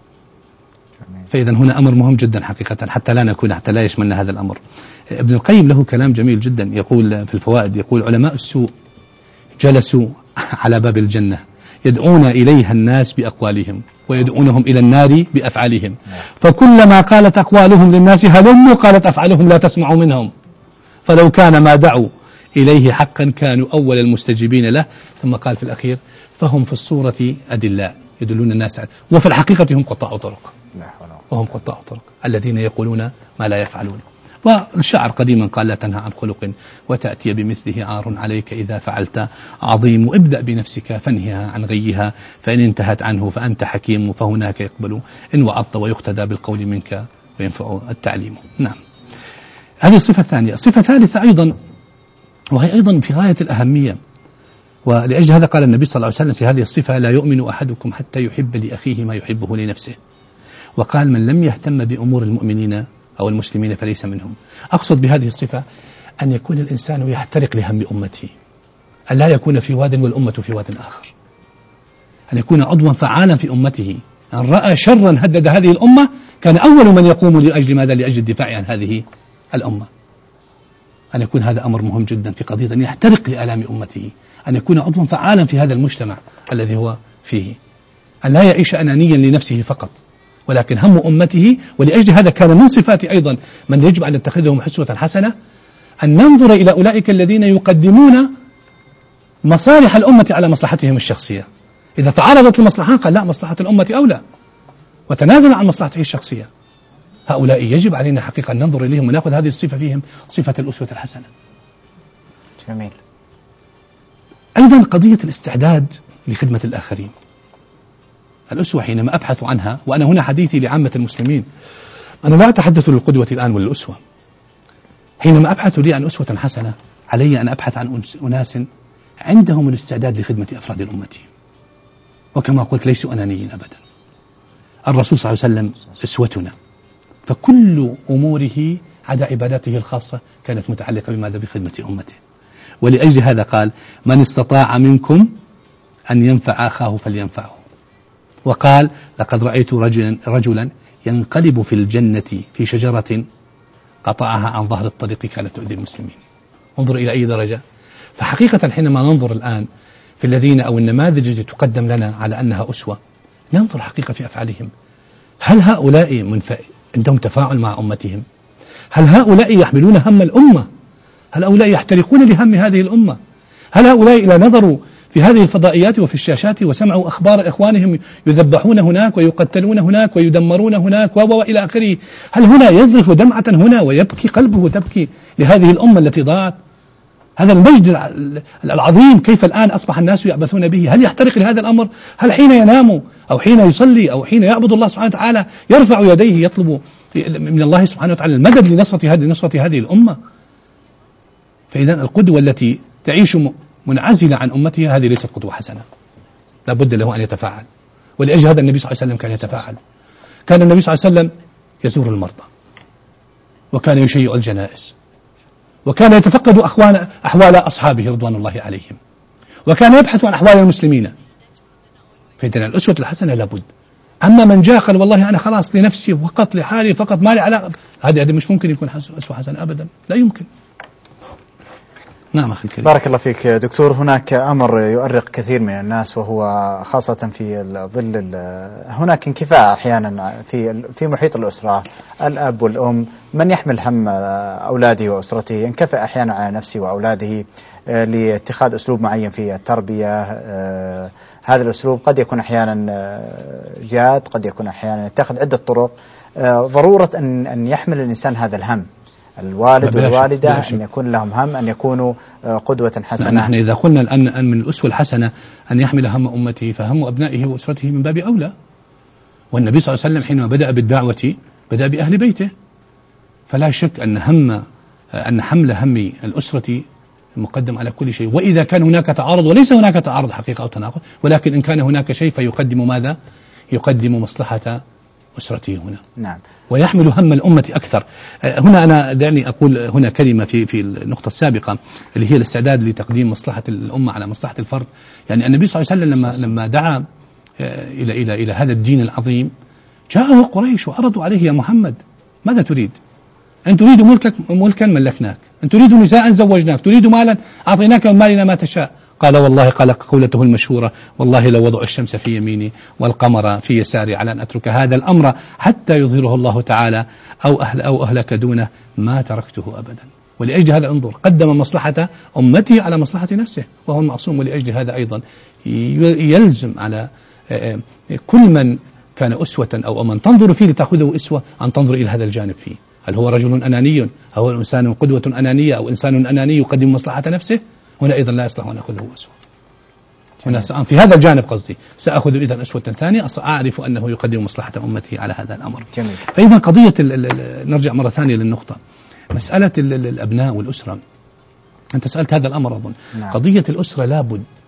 فإذا هنا أمر مهم جدا حقيقة، حتى لا يشملنا هذا الأمر. ابن القيم له كلام جميل جدا يقول في الفوائد، يقول علماء السوء جلسوا على باب الجنة يدعون إليها الناس بأقوالهم ويدعونهم إلى النار بأفعالهم، فكلما قالت أقوالهم للناس هلموا قالت أفعالهم لا تسمعوا منهم، فلو كان ما دعوا إليه حقا كانوا أول المستجيبين له. ثم قال في الأخير فهم في الصورة أدلاء يدلون الناس على، وفي الحقيقة هم قطاع طرق، وهم قطاع طرق الذين يقولون ما لا يفعلون. والشاعر قديما قال لا تنهى عن خلق وتأتي بمثله عار عليك إذا فعلت عظيم، ابدأ بنفسك فانهها عن غيها فإن انتهت عنه فأنت حكيم، فهناك يقبل إن وعظت ويقتدى بالقول منك وينفع التعليم. نعم، هذه الصفة الثانية. الصفة الثالثة أيضا، وهي أيضا في غاية الأهمية، ولأجل هذا قال النبي صلى الله عليه وسلم في هذه الصفة لا يؤمن أحدكم حتى يحب لأخيه ما يحبه لنفسه. وقال من لم يهتم بأمور المؤمنين أو المسلمين فليس منهم. أقصد بهذه الصفة أن يكون الإنسان يحترق لهم أمته، أن لا يكون في واد والأمة في واد آخر، أن يكون عضوا فعالا في أمته، أن رأى شرا هدد هذه الأمة كان أول من يقوم لأجل ماذا؟ لأجل الدفاع عن هذه الأمة. أن يكون هذا أمر مهم جدا في قضية أن يحترق لآلام أمته، أن يكون عضوا فعالا في هذا المجتمع الذي هو فيه، أن لا يعيش أنانيا لنفسه فقط ولكن هم أمته. ولأجل هذا كان من صفات أيضا من يجب أن نتخذهم أسوة حسنة أن ننظر إلى أولئك الذين يقدمون مصالح الأمة على مصلحتهم الشخصية. إذا تعارضت المصلحة قال لا، مصلحة الأمة أولى، وتنازل عن مصلحته الشخصية. هؤلاء يجب علينا حقيقة أن ننظر إليهم ونأخذ هذه الصفة فيهم، صفة الأسوة الحسنة. جميل. أيضا قضية الاستعداد لخدمة الآخرين. الأسوة حينما أبحث عنها، وأنا هنا حديثي لعامة المسلمين، أنا لا أتحدث للقدوة الآن وللأسوة. حينما أبحث لي عن أسوة حسنة علي أن أبحث عن أناس عندهم الاستعداد لخدمة أفراد الأمة، وكما قلت ليسوا أنانيين أبدا. الرسول صلى الله عليه وسلم أسوتنا، فكل أموره عدا عباداته الخاصة كانت متعلقة بماذا؟ بخدمة أمته. ولأجل هذا قال من استطاع منكم أن ينفع أخاه فلينفعه. وقال لقد رأيت رجلا ينقلب في الجنة في شجرة قطعها عن ظهر الطريق كانت تؤذي المسلمين. انظر إلى أي درجة. فحقيقة حينما ننظر الآن في الذين أو النماذج التي تقدم لنا على أنها أسوة، ننظر حقيقة في أفعالهم. هل هؤلاء عندهم تفاعل مع أمتهم؟ هل هؤلاء يحملون هم الأمة؟ هل هؤلاء يحترقون لهم هذه الأمة؟ هل هؤلاء إذا نظروا في هذه الفضائيات وفي الشاشات وسمعوا أخبار إخوانهم يذبحون هناك ويقتلون هناك ويدمرون هناك وإلى آخره، هل هنا يذرف دمعة هنا ويبكي قلبه تبكي لهذه الأمة التي ضاعت؟ هذا المجد العظيم كيف الآن أصبح الناس يعبثون به؟ هل يحترق لهذا الأمر؟ هل حين ينام أو حين يصلي أو حين يعبد الله سبحانه وتعالى يرفع يديه يطلب من الله سبحانه وتعالى المدد لنصرة هذه الأمة؟ فإذا القدوة التي تعيش منعزلة عن أمتها هذه ليست قدوة حسنة، لا بد له أن يتفاعل. ولأجل هذا النبي صلى الله عليه وسلم كان يتفاعل. كان النبي صلى الله عليه وسلم يزور المرضى، وكان يشيع الجنائز، وكان يتفقد أحوال أصحابه رضوان الله عليهم، وكان يبحث عن أحوال المسلمين. فإذا الأسوة الحسنة لابد. أما من جاء قال والله أنا خلاص لنفسي فقط لحالي فقط ما لي علاقة، هذا مش ممكن يكون أسوة حسنة أبدا، لا يمكن. نعم أخي الكريم. بارك الله فيك دكتور. هناك أمر يؤرق كثير من الناس، وهو خاصة في ظل هناك انكفاء أحيانا في محيط الأسرة، الأب والأم، من يحمل هم أولاده وأسرته ينكفئ أحيانا على نفسه وأولاده لاتخاذ أسلوب معين في التربية. هذا الأسلوب قد يكون أحيانا جاد، قد يكون أحيانا يتخذ عدة طرق. ضرورة أن يحمل الإنسان هذا الهم، الوالد والوالدة أن يكون لهم هم، أن يكونوا قدوة حسنة. نحن إذا قلنا الآن من الأسوة الحسنة أن يحمل هم أمته، فهم أبنائه وأسرته من باب أولى. والنبي صلى الله عليه وسلم حينما بدأ بالدعوة بدأ بأهل بيته، فلا شك أن حمل هم الأسرة مقدم على كل شيء. وإذا كان هناك تعارض، وليس هناك تعارض حقيقة أو تناقض، ولكن إن كان هناك شيء فيقدم ماذا؟ يقدم مصلحة أسرته هنا. نعم. ويحمل هم الأمة أكثر. هنا أنا دعني أقول هنا كلمة في النقطة السابقة اللي هي الاستعداد لتقديم مصلحة الأمة على مصلحة الفرد. يعني النبي صلى الله عليه وسلم لما دعا إلى هذا الدين العظيم، جاءه قريش وعرضوا عليه يا محمد ماذا تريد؟ أن تريد ملكا ملكناك، أن تريد نساء زوجناك، تريد مالا أعطيناك من مالنا ما تشاء. قال والله، قال قولته المشهورة والله لو وضع الشمس في يميني والقمر في يساري على أن أترك هذا الأمر حتى يظهره الله تعالى أو أهلك دونه ما تركته أبدا. ولأجل هذا انظر، قدم مصلحة أمته على مصلحة نفسه وهو المعصوم. ولأجل هذا أيضا يلزم على كل من كان أسوة أو من تنظر فيه لتأخذه أسوة أن تنظر إلى هذا الجانب فيه. هل هو رجل أناني؟ هو إنسان قدوة أنانية أو إنسان أناني يقدم مصلحة نفسه؟ هنا أيضا لا يصلح أن أخذه أسوة. هنا في هذا الجانب قصدي سأخذ إذن أسوة ثانية، أعرف أنه يقدم مصلحة أمتي على هذا الأمر. جميل. فإذا قضية نرجع مرة ثانية للنقطة، مسألة الأبناء والأسرة. أنت سألت هذا الأمر أظن. نعم. قضية الأسرة لابد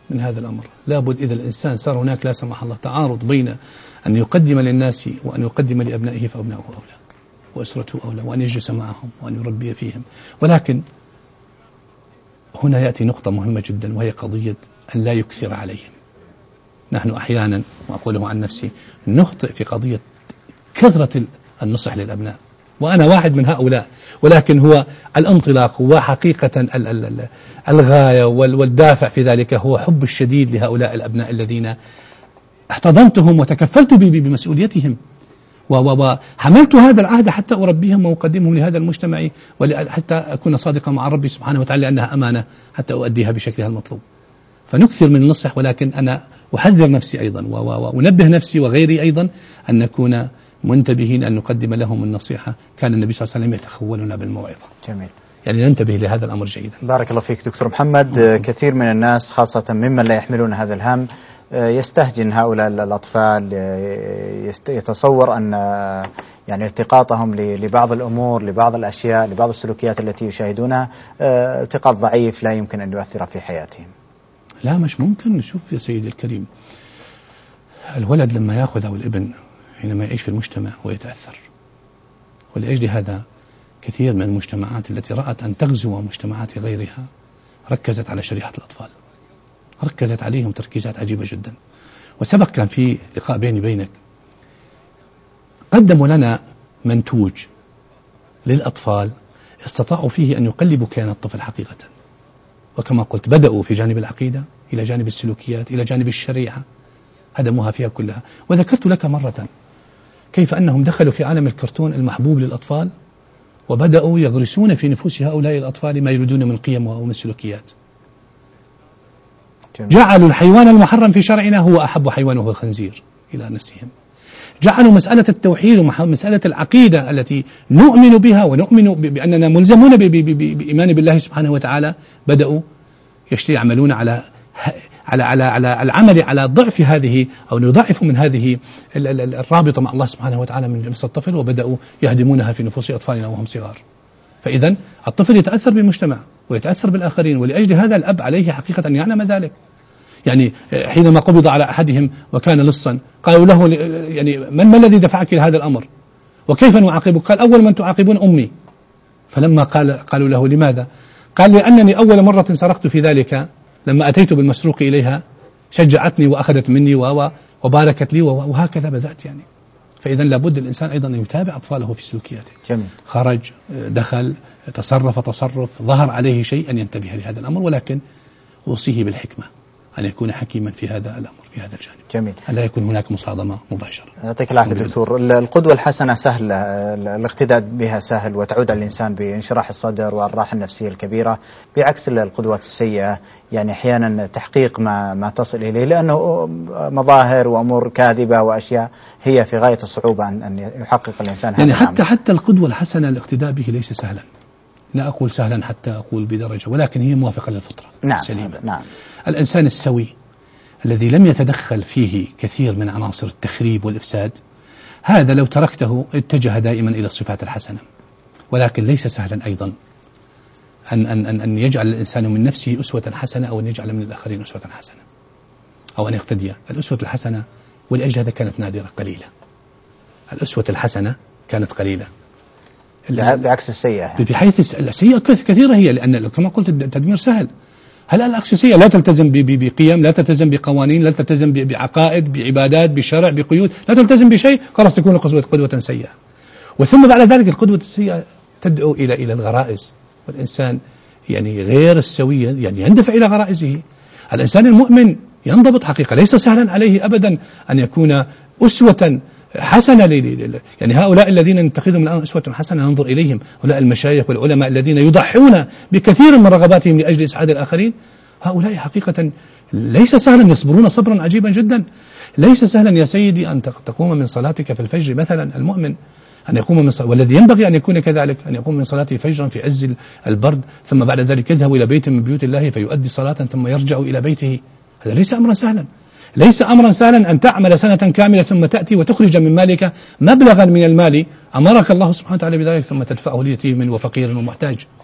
من هذا الأمر. لابد إذا الإنسان صار هناك لا سمح الله تعارض بين أن يقدم للناس وأن يقدم لأبنائه، فأبنائه أولى وأسرته أولى، وأن يجلس معهم وأن يربي فيهم. ولكن هنا يأتي نقطة مهمة جدا، وهي قضية أن لا يكثر عليهم. نحن أحيانا، وأقوله عن نفسي، نخطئ في قضية كثرة النصح للأبناء، وأنا واحد من هؤلاء. ولكن هو الانطلاق وحقيقة الغاية والدافع في ذلك هو حب الشديد لهؤلاء الأبناء الذين احتضنتهم وتكفلت بمسؤوليتهم، وحملت هذا العهد حتى أربيهم وأقدمهم لهذا المجتمع، حتى أكون صادقا مع ربي سبحانه وتعالى، لأنها أمانة حتى أؤديها بشكلها المطلوب. فنكثر من النصح، ولكن أنا أحذر نفسي أيضا وأنبه نفسي وغيري أيضا أن نكون منتبهين أن نقدم لهم النصيحة. كان النبي صلى الله عليه وسلم يتخولنا بالموعظة. جميل. يعني ننتبه لهذا الأمر جيدا. بارك الله فيك دكتور محمد. كثير من الناس خاصة ممن لا يحملون هذا الهم يستهجن هؤلاء الأطفال، يتصور أن يعني التقاطهم لبعض الأمور، لبعض الأشياء، لبعض السلوكيات التي يشاهدونها التقاط ضعيف لا يمكن أن يؤثر في حياتهم. لا، مش ممكن. نشوف يا سيدي الكريم، الولد لما يأخذ أو الابن حينما يعيش في المجتمع ويتأثر. ولأجل هذا كثير من المجتمعات التي رأت أن تغزو مجتمعات غيرها ركزت على شريحة الأطفال، ركزت عليهم تركيزات عجيبة جدا. وسبق كان في لقاء بيني بينك، قدموا لنا منتوج للأطفال استطاعوا فيه أن يقلبوا كيان الطفل حقيقة. وكما قلت بدأوا في جانب العقيدة، إلى جانب السلوكيات، إلى جانب الشريعة، هدموها فيها كلها. وذكرت لك مرة كيف أنهم دخلوا في عالم الكرتون المحبوب للأطفال، وبدأوا يغرسون في نفوس هؤلاء الأطفال ما يريدون من قيم ومن سلوكيات. جعلوا الحيوان المحرم في شرعنا هو أحب حيوان وهو الخنزير إلى نفسهم. جعلوا مسألة التوحيد ومسألة العقيدة التي نؤمن بها ونؤمن بأننا ملزمون بإيمان بالله سبحانه وتعالى، بدأوا يعملون على العمل على ضعف هذه، أو يضعف من هذه الرابطة مع الله سبحانه وتعالى من جنس الطفل، وبدأوا يهدمونها في نفوس أطفالنا وهم صغار. فإذا الطفل يتأثر بالمجتمع ويتأثر بالآخرين، ولأجل هذا الأب عليه حقيقة أن يعلم ذلك. يعني حينما قبض على أحدهم وكان لصا، قالوا له يعني ما الذي دفعك إلى هذا الأمر وكيف نعاقبك؟ قال أول من تعاقبون أمي. فلما قالوا له لماذا؟ قال لأنني أول مرة سرقت في ذلك لما أتيت بالمسروق إليها شجعتني وأخذت مني وباركت لي، وهكذا بدأت. يعني فإذا لابد الإنسان أيضا أن يتابع أطفاله في سلوكياته. جميل. خرج، دخل، تصرف، ظهر عليه شيء أن ينتبه لهذا الأمر، ولكن أوصيه بالحكمة، أن يكون حكيما في هذا الأمر، في هذا الجانب. جميل. ألا يكون هناك مصادمة مباشرة. يعطيك العافية دكتور. القدوة الحسنة سهلة، الاقتداء بها سهل، وتعود على الإنسان بانشراح الصدر والراحة النفسية الكبيرة، بعكس القدوات السيئة. يعني أحيانا تحقيق ما تصل إليه، لأنه مظاهر وأمور كاذبة وأشياء هي في غاية الصعوبة أن يحقق الإنسان هذا. يعني حتى القدوة الحسنة الاقتداء به ليس سهلا. لا أقول سهلا حتى أقول بدرجة، ولكن هي موافقة للفطرة السليمة. نعم. الإنسان السوي الذي لم يتدخل فيه كثير من عناصر التخريب والإفساد، هذا لو تركته اتجه دائما إلى الصفات الحسنة. ولكن ليس سهلا أيضا أن يجعل الإنسان من نفسه أسوة حسنة، أو أن يجعل من الآخرين أسوة حسنة، أو أن يقتدي. الأسوة الحسنة ولأجل هذا كانت نادرة قليلة. الأسوة الحسنة كانت قليلة بعكس السيئة. بحيث السيئة كثيرة هي، لأن كما قلت التدمير سهل. هل العكس السيئة لا تلتزم بقيم، لا تلتزم بقوانين، لا تلتزم بعقائد، بعبادات، بشرع، بقيود، لا تلتزم بشيء، خلاص تكون قدوة سيئة. وثم بعد ذلك القدوة السيئة تدعو إلى الغرائز، والإنسان يعني غير السوي يعني يندفع إلى غرائزه. الإنسان المؤمن ينضبط حقيقة، ليس سهلا عليه أبدا أن يكون أسوة حسنة يعني هؤلاء الذين نتخذهم الآن أسوة حسنة ننظر إليهم، هؤلاء المشايخ والعلماء الذين يضحون بكثير من رغباتهم لأجل إسعاد الآخرين، هؤلاء حقيقة ليس سهلا، يصبرون صبرا عجيبا جدا. ليس سهلا يا سيدي أن تقوم من صلاتك في الفجر مثلا، المؤمن أن يقوم من والذي ينبغي أن يكون كذلك، أن يقوم من صلاته فجرا في عز البرد، ثم بعد ذلك يذهب إلى بيت من بيوت الله فيؤدي صلاة ثم يرجع إلى بيته. هذا ليس أمرا سهلا. ليس أمرا سهلا أن تعمل سنة كاملة ثم تأتي وتخرج من مالك مبلغا من المال أمرك الله سبحانه وتعالى بذلك، ثم تدفعه ليتيم وفقير ومحتاج.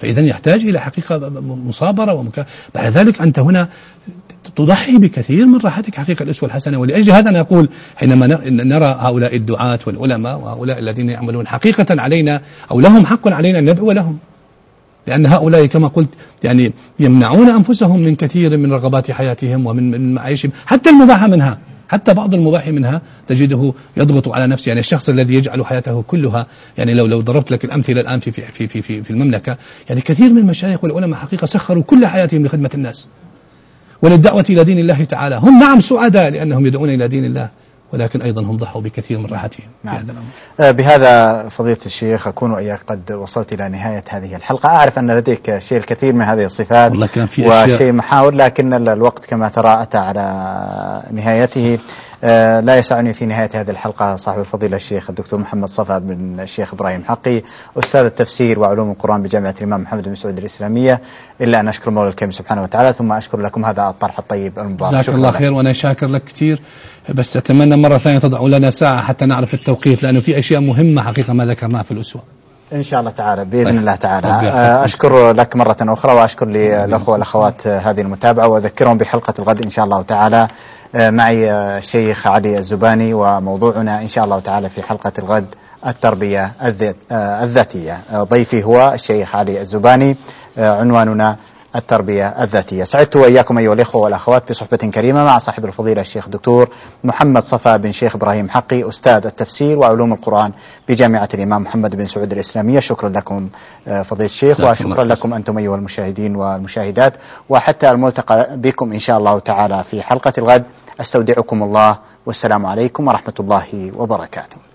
فإذا يحتاج إلى حقيقة مصابرة بعد ذلك أنت هنا تضحي بكثير من راحتك حقيقة الأسوة الحسنة. ولأجل هذا أنا أقول حينما نرى هؤلاء الدعاة والعلماء وهؤلاء الذين يعملون حقيقة علينا أو لهم حق علينا أن ندعو لهم، لأن هؤلاء كما قلت يعني يمنعون أنفسهم من كثير من رغبات حياتهم ومن معيشهم، حتى المباح منها، حتى بعض المباح منها تجده يضغط على نفسه. يعني الشخص الذي يجعل حياته كلها، يعني لو ضربت لك الأمثلة الآن في المملكة، يعني كثير من المشايخ والعلماء حقيقة سخروا كل حياتهم لخدمة الناس وللدعوة إلى دين الله تعالى. هم نعم سعداء لأنهم يدعون إلى دين الله، ولكن أيضا هم ضحوا بكثير من راحتهم. نعم. بهذا فضيلة الشيخ أكون وإياك قد وصلت إلى نهاية هذه الحلقة. أعرف أن لديك شيء الكثير من هذه الصفات وشيء محاور، لكن الوقت كما ترى أتى على نهايته. لا يسعني في نهاية هذه الحلقة صاحب الفضيلة الشيخ الدكتور محمد صفا بن الشيخ إبراهيم حقي أستاذ التفسير وعلوم القرآن بجامعة الإمام محمد بن سعود الإسلامية، إلا أن أشكر المولى الكريم سبحانه وتعالى، ثم أشكر لكم هذا الطرح الطيب المبارك. جزاك الله خير، وأنا شاكر لك كثير، بس أتمنى مرة ثانية تضعوا لنا ساعة حتى نعرف التوقيت، لأنه في أشياء مهمة حقيقة ما ذكرناها في الأسوة. إن شاء الله تعالى بإذن الله تعالى. أشكر لك مرة أخرى، وأشكر للأخوة والأخوات هذه المتابعة، وأذكرهم بحلقة الغد إن شاء الله تعالى معي الشيخ علي الزباني، وموضوعنا إن شاء الله تعالى في حلقة الغد التربية الذاتية. ضيفي هو الشيخ علي الزباني، عنواننا التربية الذاتية. سعدت وإياكم أيها الإخوة والأخوات بصحبة كريمة مع صاحب الفضيلة الشيخ الدكتور محمد صفا بن شيخ إبراهيم حقي أستاذ التفسير وعلوم القرآن بجامعة الإمام محمد بن سعود الإسلامية. شكرا لكم فضيلة الشيخ، وشكرا لكم أنتم أيها المشاهدين والمشاهدات، وحتى الملتقى بكم إن شاء الله تعالى في حلقة الغد. أستودعكم الله، والسلام عليكم ورحمة الله وبركاته.